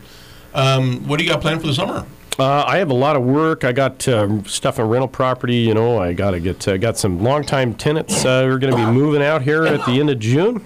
Speaker 3: Um, what do you got planned for the summer?
Speaker 4: Uh, I have a lot of work. I got uh, stuff in rental property. You know, I got to get uh, got some longtime tenants uh, who are going to be moving out here at the end of June.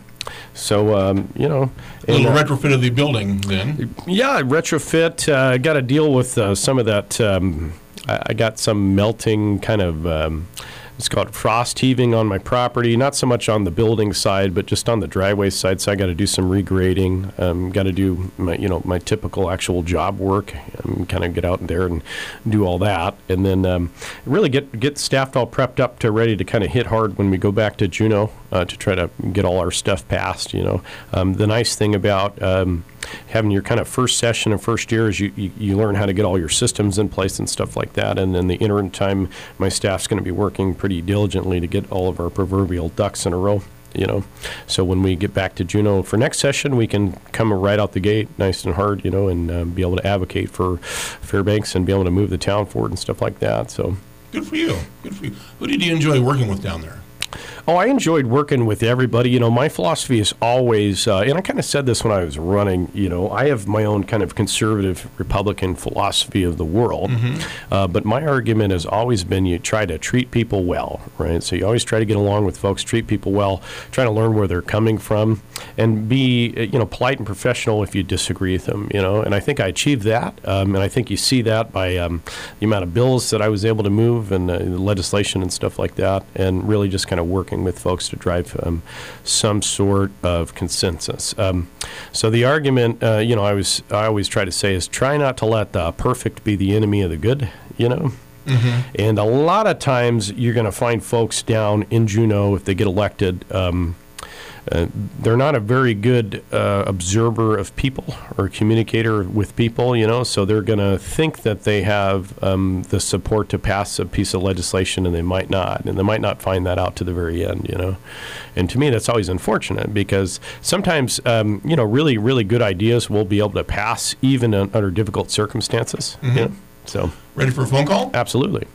Speaker 4: So um, you know,
Speaker 3: a little and, uh, retrofit of the building then.
Speaker 4: Yeah, retrofit. I uh, got to deal with uh, some of that. Um, I, I got some melting kind of. Um, It's called frost heaving on my property, not so much on the building side, but just on the driveway side. So I got to do some regrading. Um, got to do my, you know, my typical actual job work. Um, kind of get out there and do all that, and then um, really get get staffed all prepped up to ready to kind of hit hard when we go back to Juneau uh, to try to get all our stuff passed. You know, um, the nice thing about um, having your kind of first session and first year is you, you, you learn how to get all your systems in place and stuff like that. And then the interim time, my staff's going to be working pretty diligently to get all of our proverbial ducks in a row, you know. So when we get back to Juneau for next session, we can come right out the gate nice and hard, you know, and um, be able to advocate for Fairbanks and be able to move the town forward and stuff like that. So
Speaker 3: good for you. Good for you. Who did you enjoy working with down there?
Speaker 4: Oh, I enjoyed working with everybody. You know, my philosophy is always, uh, and I kind of said this when I was running, you know, I have my own kind of conservative Republican philosophy of the world. Mm-hmm. Uh, but my argument has always been you try to treat people well, right? So you always try to get along with folks, treat people well, try to learn where they're coming from, and be, you know, polite and professional if you disagree with them, you know. And I think I achieved that. Um, and I think you see that by um, the amount of bills that I was able to move and uh, legislation and stuff like that, and really just kind of working with folks to drive um, some sort of consensus. Um, so the argument, uh, you know, I was I always try to say is try not to let the perfect be the enemy of the good, you know. Mm-hmm. And a lot of times you're going to find folks down in Juneau, if they get elected, um, Uh, they're not a very good uh, observer of people or communicator with people, you know, so they're going to think that they have um, the support to pass a piece of legislation, and they might not, and they might not find that out to the very end, you know. And to me, that's always unfortunate, because sometimes, um, you know, really, really good ideas will be able to pass even in, under difficult circumstances. Mm-hmm. You know? So,
Speaker 3: ready for a phone call?
Speaker 4: Absolutely.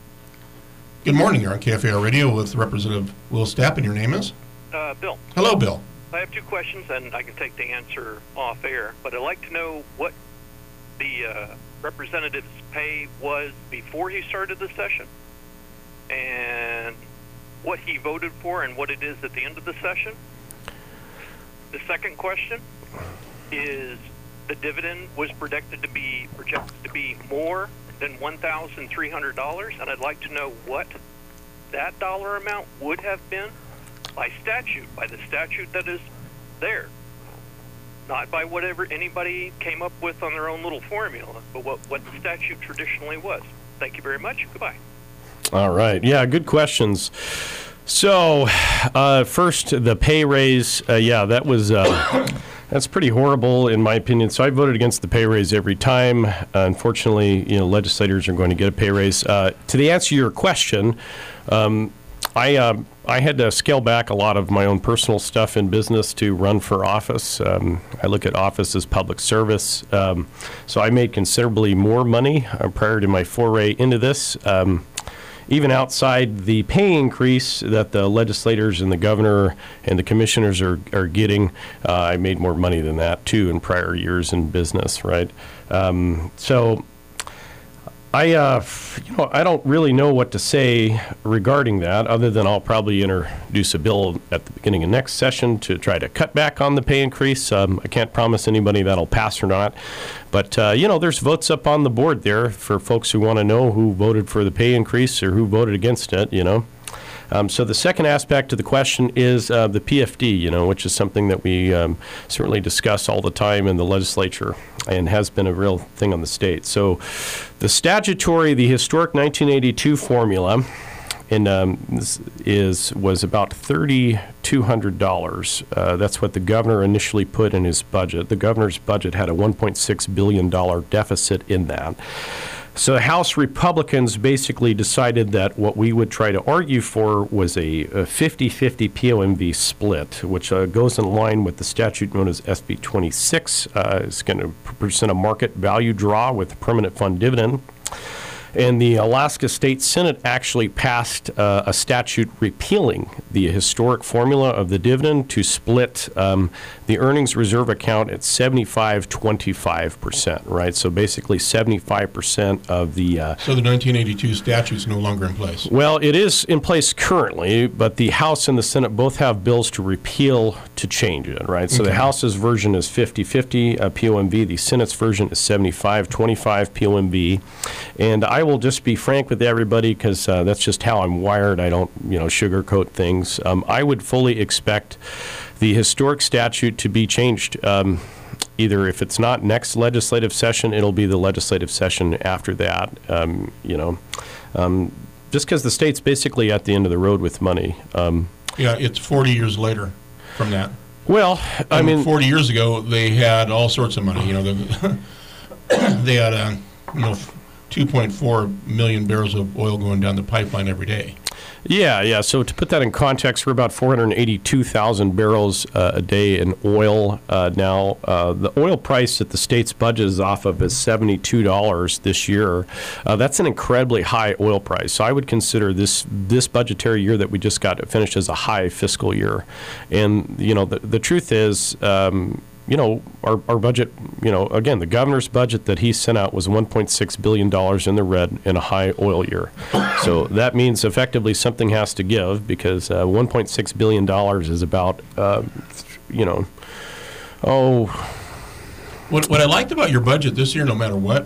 Speaker 3: Good morning. You're on K F A R Radio with Representative Will Stapp, and your name is?
Speaker 15: Uh, Bill.
Speaker 3: Hello, Bill.
Speaker 15: I have two questions, and I can take the answer off air, but I'd like to know what the uh, representative's pay was before he started the session, and what he voted for and what it is at the end of the session. The second question is the dividend was projected to be projected to be more than one thousand three hundred dollars, and I'd like to know what that dollar amount would have been by statute, by the statute that is there, not by whatever anybody came up with on their own little formula, but what, what the statute traditionally was. Thank you very much. Goodbye.
Speaker 4: All right. Yeah, good questions. So, uh, first, the pay raise, uh, yeah, that was uh, That's pretty horrible, in my opinion. So I voted against the pay raise every time. Uh, unfortunately, you know, legislators are going to get a pay raise. Uh, to the answer to your question, um, I uh, I had to scale back a lot of my own personal stuff in business to run for office. Um, I look at office as public service. Um, so I made considerably more money uh, prior to my foray into this. Um, Even outside the pay increase that the legislators and the governor and the commissioners are, are getting, uh, I made more money than that, too, in prior years in business, right? Um, so I, uh, you know, I don't really know what to say regarding that, other than I'll probably introduce a bill at the beginning of next session to try to cut back on the pay increase. Um, I can't promise anybody that'll pass or not. But, uh, you know, there's votes up on the board there for folks who want to know who voted for the pay increase or who voted against it, you know. Um, so the second aspect to the question is uh, the P F D, you know, which is something that we um, certainly discuss all the time in the legislature and has been a real thing on the state. So the statutory, the historic nineteen eighty-two formula and um, this is was about three thousand two hundred dollars. Uh, that's what the governor initially put in his budget. The governor's budget had a one point six billion dollars deficit in that. So the House Republicans basically decided that what we would try to argue for was a fifty-fifty P O M V split, which uh, goes in line with the statute known as S B twenty-six. Uh, it's going to present a market value draw with a permanent fund dividend. And the Alaska State Senate actually passed uh, a statute repealing the historic formula of the dividend to split um, the earnings reserve account at seventy-five twenty-five percent, right? So basically seventy-five percent of the... Uh,
Speaker 3: so the nineteen eighty-two statute is no longer in place?
Speaker 4: Well, it is in place currently, but the House and the Senate both have bills to repeal to change it, right? So okay. The House's version is fifty-fifty uh, P O M V. The Senate's version is seventy-five twenty-five P O M V. And I I will just be frank with everybody because uh, that's just how I'm wired. I don't, you know, sugarcoat things. Um, I would fully expect the historic statute to be changed. Um, either if it's not next legislative session, it'll be the legislative session after that. Um, you know, um, just because the state's basically at the end of the road with money. Um,
Speaker 3: yeah, it's forty years later from that.
Speaker 4: Well, I
Speaker 3: and
Speaker 4: mean,
Speaker 3: forty years ago they had all sorts of money. You know, they, they had, uh, you know. two point four million barrels of oil going down the pipeline every day.
Speaker 4: Yeah, yeah. So to put that in context, we're about four hundred eighty-two thousand barrels uh, a day in oil uh, now. Uh, the oil price that the state's budget is off of is seventy-two dollars this year. Uh, that's an incredibly high oil price. So I would consider this this budgetary year that we just got finished as a high fiscal year. And, you know, the, the truth is, um, you know, our, our budget, you know, again, the governor's budget that he sent out was one point six billion dollars in the red in a high oil year. So that means effectively something has to give because uh, one point six billion dollars is about, uh, you know, oh.
Speaker 3: What, what I liked about your budget this year, no matter what,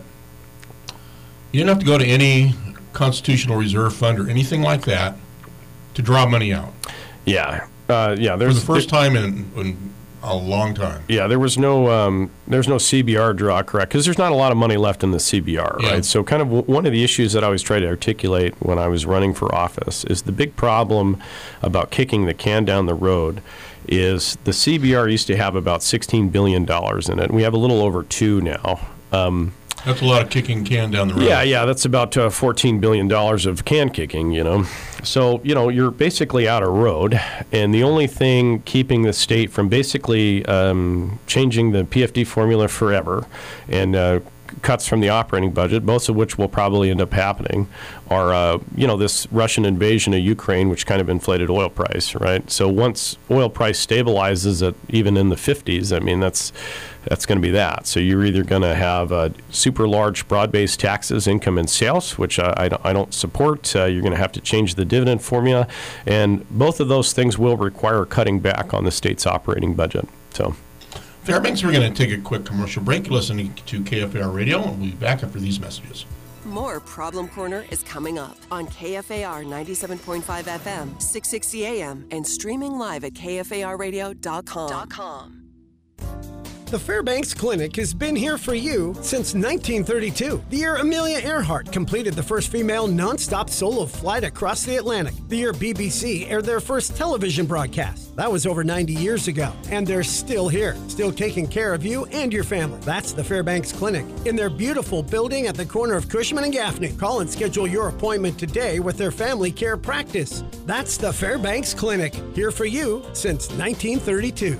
Speaker 3: you didn't have to go to any constitutional reserve fund or anything like that to draw money out.
Speaker 4: Yeah. Uh, yeah. There's
Speaker 3: For the first time in, in a long time.
Speaker 4: Yeah, there was no um, there's no C B R draw, correct? Because there's not a lot of money left in the C B R,
Speaker 3: yeah.
Speaker 4: right? So kind of w- one of the issues that I always try to articulate when I was running for office is the big problem about kicking the can down the road is the C B R used to have about sixteen billion dollars in it. We have a little over two now. Um,
Speaker 3: That's a lot of kicking can down the road.
Speaker 4: Yeah, yeah, that's about uh, fourteen billion dollars of can kicking, you know. So, you know, you're basically out of road, and the only thing keeping the state from basically um, changing the P F D formula forever and uh, cuts from the operating budget, both of which will probably end up happening, are, uh, you know, this Russian invasion of Ukraine, which kind of inflated oil price, right? So once oil price stabilizes at even in the fifties, I mean, that's that's going to be that. So you're either going to have uh, super large broad-based taxes, income and sales, which uh, I, don't, I don't support. Uh, you're going to have to change the dividend formula. And both of those things will require cutting back on the state's operating budget. So,
Speaker 3: Fairbanks, we're going to take a quick commercial break. You're listening to K F A R Radio, and we'll be back after these messages.
Speaker 5: More Problem Corner is coming up on K F A R ninety-seven point five F M, six sixty A M, and streaming live at K F A R radio dot com.
Speaker 1: The Fairbanks Clinic has been here for you since nineteen thirty-two, the year Amelia Earhart completed the first female nonstop solo flight across the Atlantic, the year B B C aired their first television broadcast. That was over ninety years ago, and they're still here, still taking care of you and your family. That's the Fairbanks Clinic in their beautiful building at the corner of Cushman and Gaffney. Call and schedule your appointment today with their family care practice. That's the Fairbanks Clinic, here for you since nineteen thirty-two.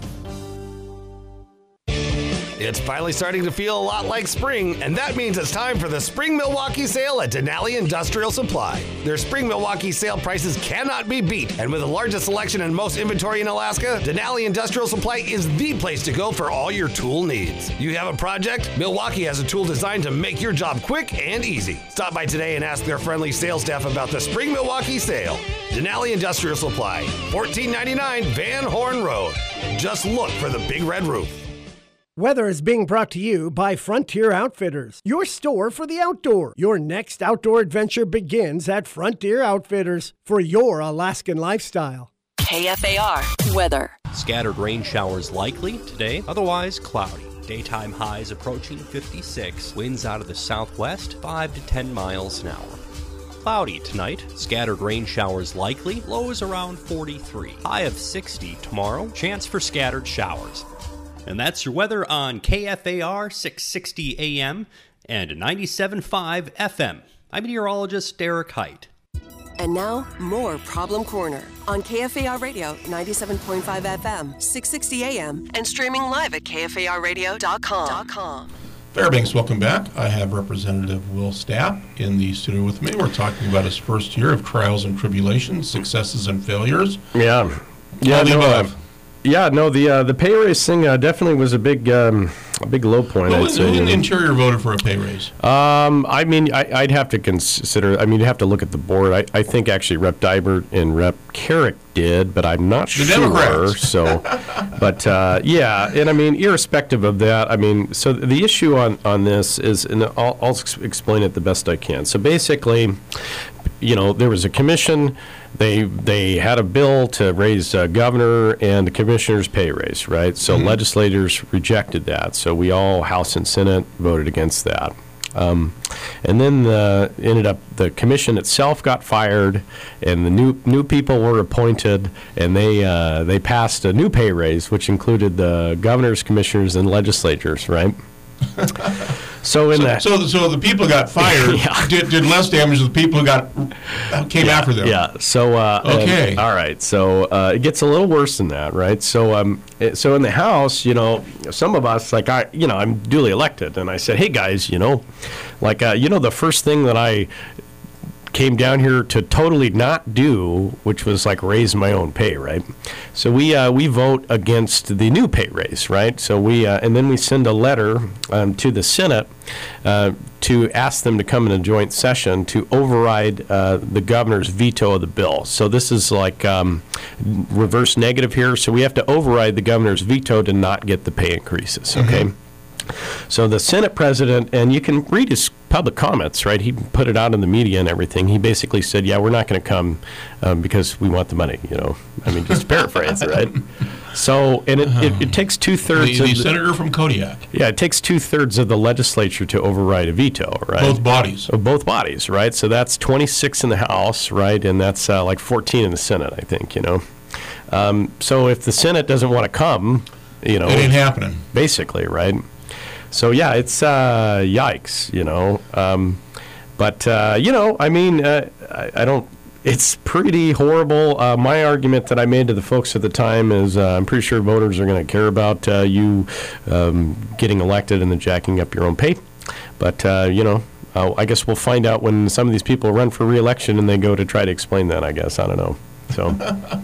Speaker 16: It's finally starting to feel a lot like spring, and that means it's time for the Spring Milwaukee sale at Denali Industrial Supply. Their Spring Milwaukee sale prices cannot be beat, and with the largest selection and most inventory in Alaska, Denali Industrial Supply is the place to go for all your tool needs. You have a project? Milwaukee has a tool designed to make your job quick and easy. Stop by today and ask their friendly sales staff about the Spring Milwaukee sale. Denali Industrial Supply, fourteen ninety-nine Van Horn Road. Just look for the big red roof.
Speaker 1: Weather is being brought to you by Frontier Outfitters, your store for the outdoor. Your next outdoor adventure begins at Frontier Outfitters for your Alaskan lifestyle.
Speaker 5: K F A R weather.
Speaker 17: Scattered rain showers likely today, otherwise cloudy. Daytime highs approaching fifty-six. Winds out of the southwest, five to ten miles an hour. Cloudy tonight. Scattered rain showers likely. Lows around forty-three. High of sixty tomorrow. Chance for scattered showers. And that's your weather on K F A R six sixty A M and ninety-seven point five F M. I'm meteorologist Derek Height.
Speaker 5: And now, more Problem Corner on K F A R Radio ninety-seven point five F M, six sixty A M, and streaming live at K F A R radio dot com.
Speaker 3: Fairbanks, welcome back. I have Representative Will Stapp in the studio with me. We're talking about his first year of trials and tribulations, successes and failures.
Speaker 4: Yeah. Yeah,
Speaker 3: All the
Speaker 4: no,
Speaker 3: above.
Speaker 4: uh, yeah, no, the uh, the pay raise thing uh, definitely was a big um, a big low point.
Speaker 3: Who
Speaker 4: I'd say.
Speaker 3: who in the Interior voted for a pay raise?
Speaker 4: Um, I mean, I, I'd have to consider. I mean, you'd have to look at the board. I, I think actually Rep Dybert and Rep Carrick did, but I'm not
Speaker 3: The
Speaker 4: sure.
Speaker 3: Democrats.
Speaker 4: So, but uh, yeah, and I mean, irrespective of that, I mean, so the issue on on this is, and I'll, I'll ex- explain it the best I can. So basically, you know, there was a commission. They they had a bill to raise uh, governor and the commissioner's pay raise, right? So
Speaker 3: Mhm.
Speaker 4: legislators rejected that. So we all, House and Senate, voted against that. Um, and then the, ended up the commission itself got fired, and the new new people were appointed, and they uh, they passed a new pay raise, which included the governors, commissioners, and legislators, right? So in
Speaker 3: so,
Speaker 4: that,
Speaker 3: so, the, so the people who got fired
Speaker 4: Yeah.
Speaker 3: did, did less damage than the people who got came
Speaker 4: yeah,
Speaker 3: after them.
Speaker 4: Yeah. So uh,
Speaker 3: Okay.
Speaker 4: um, all right. So uh, it gets a little worse than that, right? So um, it, so in the House, you know, some of us, like I, you know, I'm duly elected, and I said, hey guys, you know, like uh, you know, the first thing that I came down here to totally not do, which was like raise my own pay, right? So we uh, we vote against the new pay raise, right? So we uh, and then we send a letter um, to the Senate uh, to ask them to come in a joint session to override uh, the governor's veto of the bill. So this is like um, reverse negative here. So we have to override the governor's veto to not get the pay increases. Okay.
Speaker 3: Mhm.
Speaker 4: So the Senate president, and you can read his public comments, right? He put it out in the media and everything. He basically said, yeah, we're not going to come um, because we want the money, you know. I mean, just paraphrase, right? So, and it, it, it takes two-thirds
Speaker 3: The,
Speaker 4: of
Speaker 3: the
Speaker 4: the,
Speaker 3: senator from Kodiak.
Speaker 4: yeah, it takes two-thirds of the legislature to override a veto, right?
Speaker 3: Both bodies.
Speaker 4: Of both bodies, right? So that's twenty-six in the House, right? And that's uh, like fourteen in the Senate, I think, you know. Um, so if the Senate doesn't want to come, you know.
Speaker 3: It ain't happening.
Speaker 4: Basically, right? So, yeah, it's uh, yikes, you know. Um, but, uh, you know, I mean, uh, I, I don't, it's pretty horrible. Uh, my argument that I made to the folks at the time is uh, I'm pretty sure voters are going to care about uh, you um, getting elected and then jacking up your own pay. But, uh, you know, uh, I guess we'll find out when some of these people run for re-election and they go to try to explain that, I guess. I don't know. So.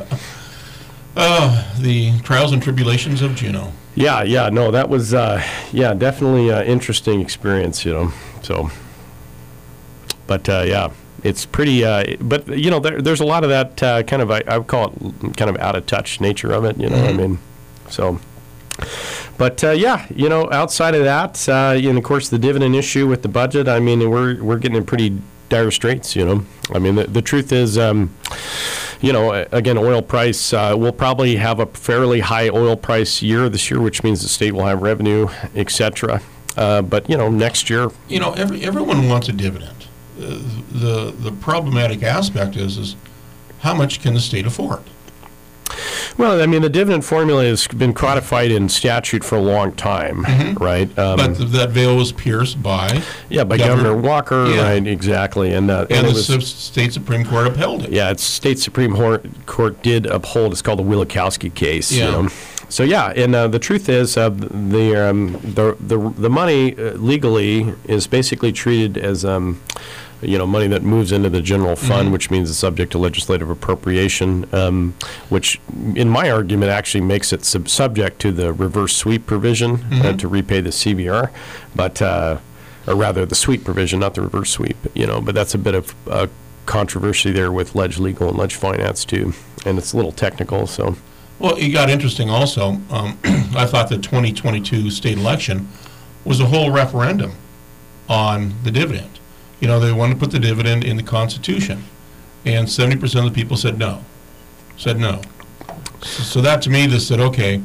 Speaker 3: Uh, the trials and tribulations of Juneau.
Speaker 4: Yeah, yeah, no, that was, uh, yeah, definitely an interesting experience, you know, so, but, uh, yeah, it's pretty, uh, but, you know, there, there's a lot of that uh, kind of, I, I would call it kind of out-of-touch nature of it, you know, mm-hmm. I mean, so, but, uh, yeah, you know, outside of that, uh, and, of course, the dividend issue with the budget, I mean, we're, we're getting in pretty dire straits, you know, I mean, the, the truth is, um, you know, again, oil price, uh, we'll probably have a fairly high oil price year this year, which means the state will have revenue, et cetera. Uh, but, you know, next year.
Speaker 3: You know, every, everyone wants a dividend. Uh, the, the problematic aspect is, is how much can the state afford?
Speaker 4: Well, I mean, the dividend formula has been codified in statute for a long time, mm-hmm. right? Um,
Speaker 3: but th- that veil was pierced by
Speaker 4: yeah, by Governor, Governor Walker, yeah. right? Exactly, and uh,
Speaker 3: and, and the
Speaker 4: was,
Speaker 3: state Supreme Court upheld it.
Speaker 4: Yeah, it's state Supreme Court did uphold. It's called the Wielechowski case.
Speaker 3: Yeah.
Speaker 4: You know? So yeah, and uh, the truth is, uh, the, um, the the the money uh, legally is basically treated as. Um, you know, money that moves into the general fund, mm-hmm. which means it's subject to legislative appropriation, um, which, in my argument, actually makes it sub- subject to the reverse sweep provision mm-hmm. uh, to repay the C B R, but, uh, or rather the sweep provision, not the reverse sweep, you know, but that's a bit of uh, controversy there with Ledge Legal and Ledge Finance, too, and it's a little technical, so.
Speaker 3: Well, it got interesting also. Um, I thought the twenty twenty-two state election was a whole referendum on the dividend. You know, they wanted to put the dividend in the Constitution, and seventy percent of the people said no, said no. So, so that to me, this said, okay,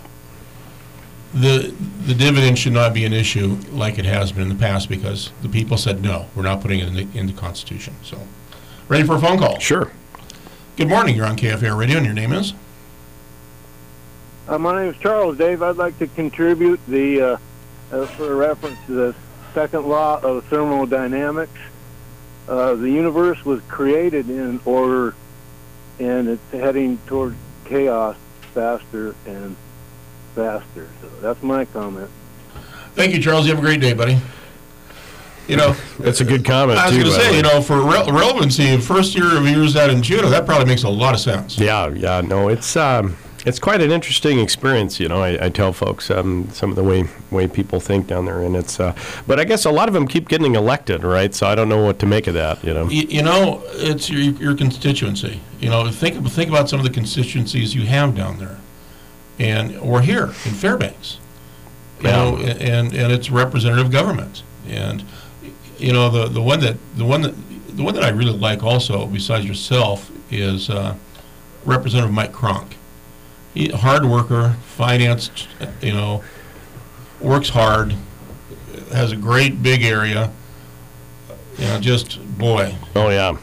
Speaker 3: the the dividend should not be an issue like it has been in the past because the people said no, we're not putting it in the, in the Constitution. So, ready for a phone call?
Speaker 4: Sure.
Speaker 3: Good morning, you're on K F A R Radio, and your name is?
Speaker 18: Uh, my name is Charles, Dave. I'd like to contribute the, uh, uh, for reference to the second law of thermodynamics. Uh, the universe was created in order, and it's heading toward chaos faster and faster. So that's my comment.
Speaker 3: Thank you, Charles. You have a great day, buddy. You know,
Speaker 4: that's a good comment.
Speaker 3: I was
Speaker 4: going
Speaker 3: to say, you know, for re- relevancy, first year of years out in judo, that probably makes a lot of sense.
Speaker 4: Yeah, yeah, no, it's um, it's quite an interesting experience. You know, I, I tell folks um, some of the way way people think down there, and it's. Uh, but I guess a lot of them keep getting elected, right? So I don't know what to make of that. You know,
Speaker 3: you, you know, it's your your constituency. You know, think think about some of the constituencies you have down there, and or here in Fairbanks. You yeah. know, and and it's representative government, and you know the the one that the one that the one that I really like also besides yourself is uh, Representative Mike Cronk. He, hard worker, financed, you know, works hard, has a great big area. You know, just boy.
Speaker 4: Oh yeah.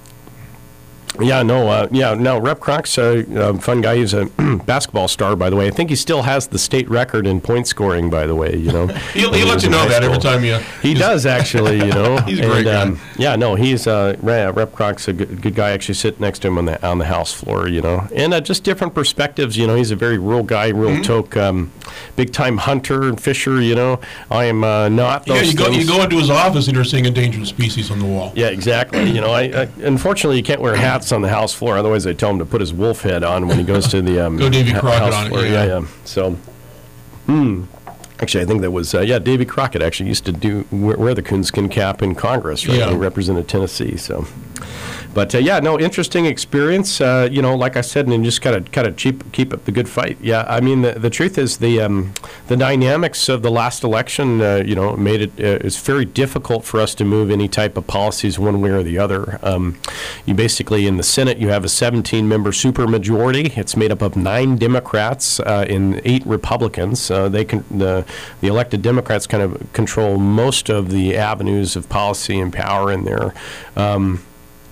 Speaker 4: Yeah, no, uh, yeah, no. Rep Cronk's a uh, fun guy. He's a basketball star, by the way. I think he still has the state record in point scoring, by the way. You know,
Speaker 3: he'll, he'll let you know that every time you.
Speaker 4: He does actually, you know.
Speaker 3: He's a great
Speaker 4: and,
Speaker 3: guy.
Speaker 4: Um, yeah, no, he's uh, Rep Cronk's a good, good guy. I actually sit next to him on the on the House floor, you know, and uh, just different perspectives. You know, he's a very rural guy, real mm-hmm. toke, um, big time hunter and fisher. You know, I am uh, not. Those
Speaker 3: yeah, you go
Speaker 4: things.
Speaker 3: you go into his office and you're seeing endangered species on the wall.
Speaker 4: Yeah, exactly. You know, I, I unfortunately you can't wear hats on the House floor. Otherwise, I tell him to put his wolf head on when he goes to the um,
Speaker 3: go Davy Crockett
Speaker 4: House
Speaker 3: on
Speaker 4: floor.
Speaker 3: it.
Speaker 4: Yeah, yeah. yeah. So, hmm. Actually, I think that was uh, yeah. Davy Crockett actually used to do wear, wear the coonskin cap in Congress, right?
Speaker 3: Yeah.
Speaker 4: He represented Tennessee. So, but uh, yeah, no, interesting experience. Uh, you know, like I said, and just kind of kind of keep keep up the good fight. Yeah, I mean, the, the truth is the um, the dynamics of the last election, uh, you know, made it uh, it's very difficult for us to move any type of policies one way or the other. Um, you basically in the Senate you have a seventeen member supermajority. It's made up of nine Democrats uh, and eight Republicans. Uh, they can the the elected Democrats kind of control most of the avenues of policy and power in there. Um,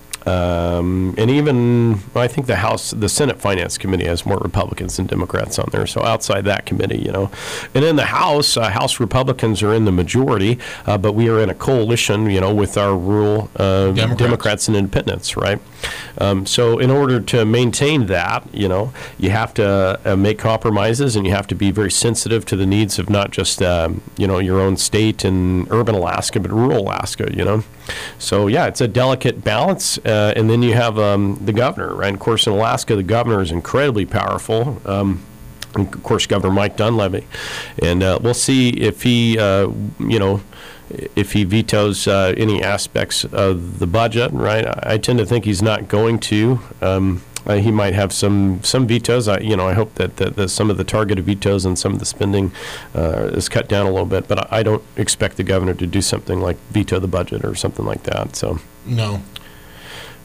Speaker 4: Um, and even, I think the House, the Senate Finance Committee has more Republicans than Democrats on there. So outside that committee, you know. And in the House, uh, House Republicans are in the majority, uh, but we are in a coalition, you know, with our rural uh,
Speaker 3: Democrats.
Speaker 4: Democrats and independents, right? Um, so in order to maintain that, you know, you have to uh, make compromises and you have to be very sensitive to the needs of not just, um, you know, your own state and urban Alaska, but rural Alaska, you know. So, yeah, it's a delicate balance. Uh, and then you have um, the governor, right? Of course, in Alaska, the governor is incredibly powerful. Um, and of course, Governor Mike Dunleavy. And uh, we'll see if he, uh, you know, if he vetoes uh, any aspects of the budget, right? I, I tend to think he's not going to. Um, uh, he might have some some vetoes. I, you know, I hope that, that, that some of the targeted vetoes and some of the spending uh, is cut down a little bit. But I, I don't expect the governor to do something like veto the budget or something like that. So
Speaker 3: no.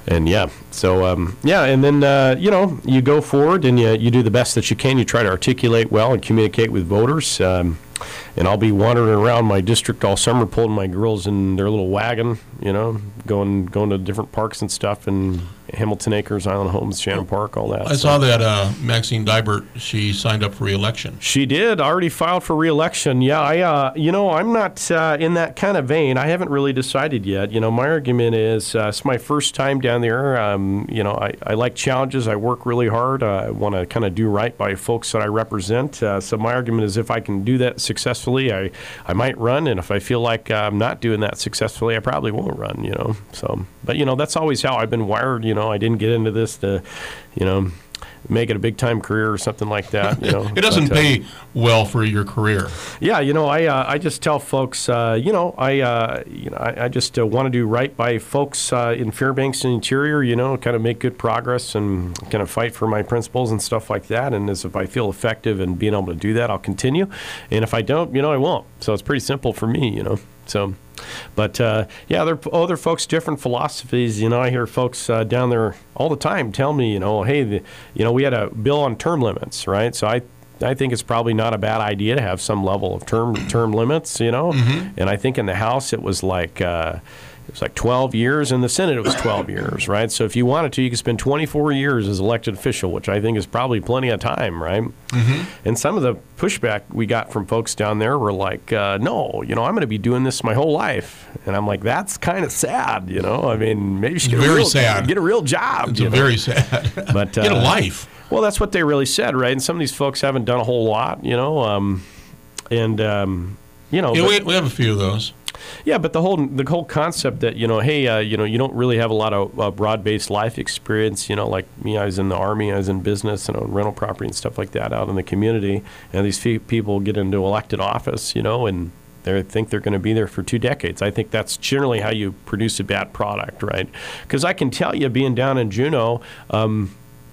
Speaker 4: And yeah, so um, yeah, and then uh, you know, you go forward and you you do the best that you can. You try to articulate well and communicate with voters. Um, and I'll be wandering around my district all summer, pulling my girls in their little wagon, you know, going going to different parks and stuff, and Hamilton Acres, Island Homes, Shannon Park, all that.
Speaker 3: I saw that uh, Maxine Dibert, she signed up for re-election.
Speaker 4: She did, already filed for re-election. Yeah, I, uh, you know, I'm not uh, in that kind of vein. I haven't really decided yet. You know, my argument is uh, it's my first time down there. Um, you know, I, I like challenges. I work really hard. Uh, I want to kind of do right by folks that I represent. Uh, so my argument is if I can do that successfully, I, I might run. And if I feel like I'm not doing that successfully, I probably won't run, you know. So, but, you know, that's always how I've been wired. You know, I didn't get into this to, you know, make it a big time career or something like that. You know,
Speaker 3: it doesn't
Speaker 4: but, uh,
Speaker 3: pay well for your career.
Speaker 4: Yeah, you know, I uh, I just tell folks, uh, you know, I uh, you know, I, I just uh, want to do right by folks uh, in Fairbanks and Interior. You know, kind of make good progress and kind of fight for my principles and stuff like that. And as if I feel effective in being able to do that, I'll continue. And if I don't, you know, I won't. So it's pretty simple for me. You know, so. But, uh, yeah, there are other folks, different philosophies. You know, I hear folks uh, down there all the time tell me, you know, hey, the, you know, we had a bill on term limits, right? So I I think it's probably not a bad idea to have some level of term term limits, you know.
Speaker 3: Mm-hmm.
Speaker 4: And I think in the House it was like uh, it was like twelve years. In the Senate it was twelve years, right? So if you wanted to, you could spend twenty-four years as elected official, which I think is probably plenty of time, right?
Speaker 3: Mm-hmm.
Speaker 4: And some of the pushback we got from folks down there were like, uh, no, you know, I'm going to be doing this my whole life. And I'm like, that's kind of sad, you know. I mean, maybe you should get,
Speaker 3: very
Speaker 4: a real,
Speaker 3: sad.
Speaker 4: get a real job.
Speaker 3: It's
Speaker 4: you
Speaker 3: a
Speaker 4: know?
Speaker 3: very sad.
Speaker 4: But, uh,
Speaker 3: get a life.
Speaker 4: Well, that's what they really said, right? And some of these folks haven't done a whole lot, you know. Um, and, um, you know.
Speaker 3: Yeah,
Speaker 4: but,
Speaker 3: we, we have a few of those.
Speaker 4: Yeah, but the whole the whole concept that, you know, hey, uh, you know, you don't really have a lot of uh, broad-based life experience, you know, like me, I was in the Army, I was in business and owned rental property and stuff like that out in the community, and these few people get into elected office, you know, and they think they're going to be there for two decades. I think that's generally how you produce a bad product, right? Because I can tell you, being down in Juneau, um,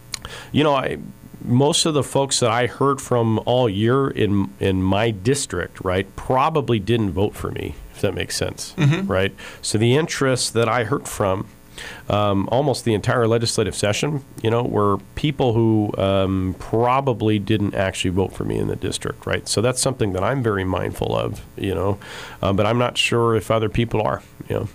Speaker 4: you know, I... most of the folks that I heard from all year in in my district, right, probably didn't vote for me, if that makes sense,
Speaker 3: Mhm.
Speaker 4: right? So the interests that I heard from um, almost the entire legislative session, you know, were people who um, probably didn't actually vote for me in the district, right? So that's something that I'm very mindful of, you know, uh, but I'm not sure if other people are, you know.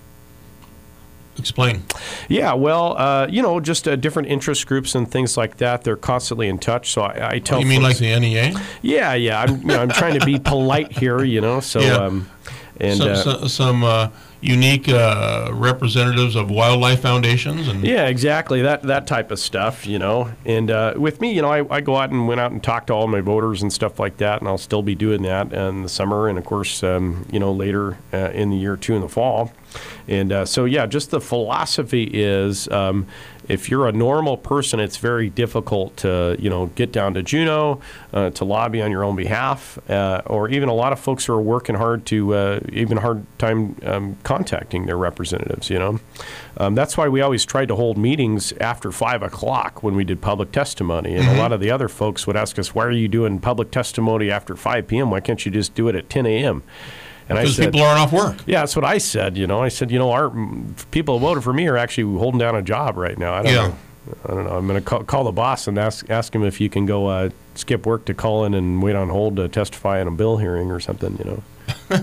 Speaker 3: Explain.
Speaker 4: Yeah, well, uh, you know, just uh, different interest groups and things like that. They're constantly in touch. So I, I tell.
Speaker 3: Oh, you mean
Speaker 4: folks,
Speaker 3: like the N E A?
Speaker 4: Yeah, yeah. I'm, you know, I'm trying to be polite here, you know. So,
Speaker 3: Yeah.
Speaker 4: um, and
Speaker 3: some
Speaker 4: uh,
Speaker 3: some, some uh, unique uh, representatives of wildlife foundations and
Speaker 4: yeah, exactly that that type of stuff, you know. And uh, with me, you know, I, I go out and went out and talked to all my voters and stuff like that, and I'll still be doing that in the summer and of course, um, you know, later uh, in the year too in the fall. And uh, so, yeah, just the philosophy is um, if you're a normal person, it's very difficult to, you know, get down to Juneau, uh, to lobby on your own behalf, uh, or even a lot of folks who are working hard to, uh, even hard time um, contacting their representatives, you know. Um, that's why we always tried to hold meetings after five o'clock when we did public testimony. And
Speaker 3: Mhm.
Speaker 4: a lot of the other folks would ask us, why are you doing public testimony after five p.m.? Why can't you just do it at ten a.m.? And I
Speaker 3: because
Speaker 4: said,
Speaker 3: people aren't off work.
Speaker 4: yeah, that's what I said. You know, I said, you know, our mm, people who voted for me are actually holding down a job right now. I don't
Speaker 3: Yeah.
Speaker 4: know. I don't know. I'm going to call, call the boss and ask ask him if you can go uh, skip work to call in and wait on hold to testify in a bill hearing or something. You know.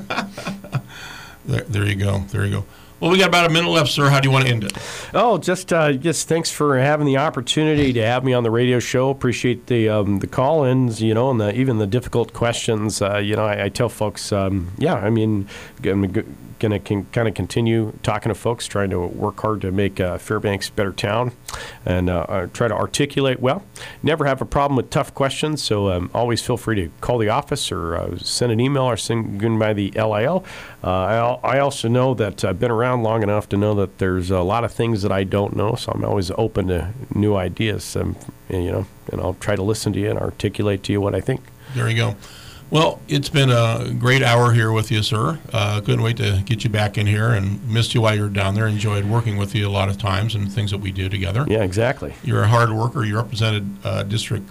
Speaker 3: There, there you go. There you go. Well, we got about a minute left, sir. How do you want to end it?
Speaker 4: Oh, just uh, just thanks for having the opportunity to have me on the radio show. Appreciate the um, the call-ins, you know, and the, even the difficult questions. Uh, you know, I, I tell folks, um, yeah, I mean, I'm g- gonna can, kind of continue talking to folks, trying to work hard to make uh, Fairbanks a better town, and uh, uh, try to articulate well. Never have a problem with tough questions, so um, always feel free to call the office or uh, send an email or send by the L I L. Uh, I, al- I also know that I've been around long enough to know that there's a lot of things that I don't know, so I'm always open to new ideas. Um, and, you know, and I'll try to listen to you and articulate to you what I think.
Speaker 3: There you go. Well, it's been a great hour here with you, sir. Uh, couldn't wait to get you back in here, and missed you while you were down there. Enjoyed working with you a lot of times and things that we do together.
Speaker 4: Yeah, exactly.
Speaker 3: You're a hard worker. You represented uh, District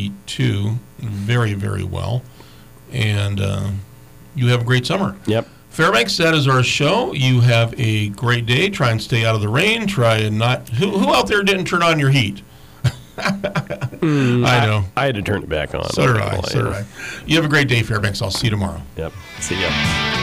Speaker 3: thirty-two very, very well, and uh, you have a great summer.
Speaker 4: Yep.
Speaker 3: Fairbanks, that is our show. You have a great day. Try and stay out of the rain. Try and not. Who, who out there didn't turn on your heat?
Speaker 4: mm,
Speaker 3: I know.
Speaker 4: I, I had to turn it back on.
Speaker 3: So did I. So did I. You have a great day, Fairbanks. I'll see you tomorrow.
Speaker 4: Yep. See ya.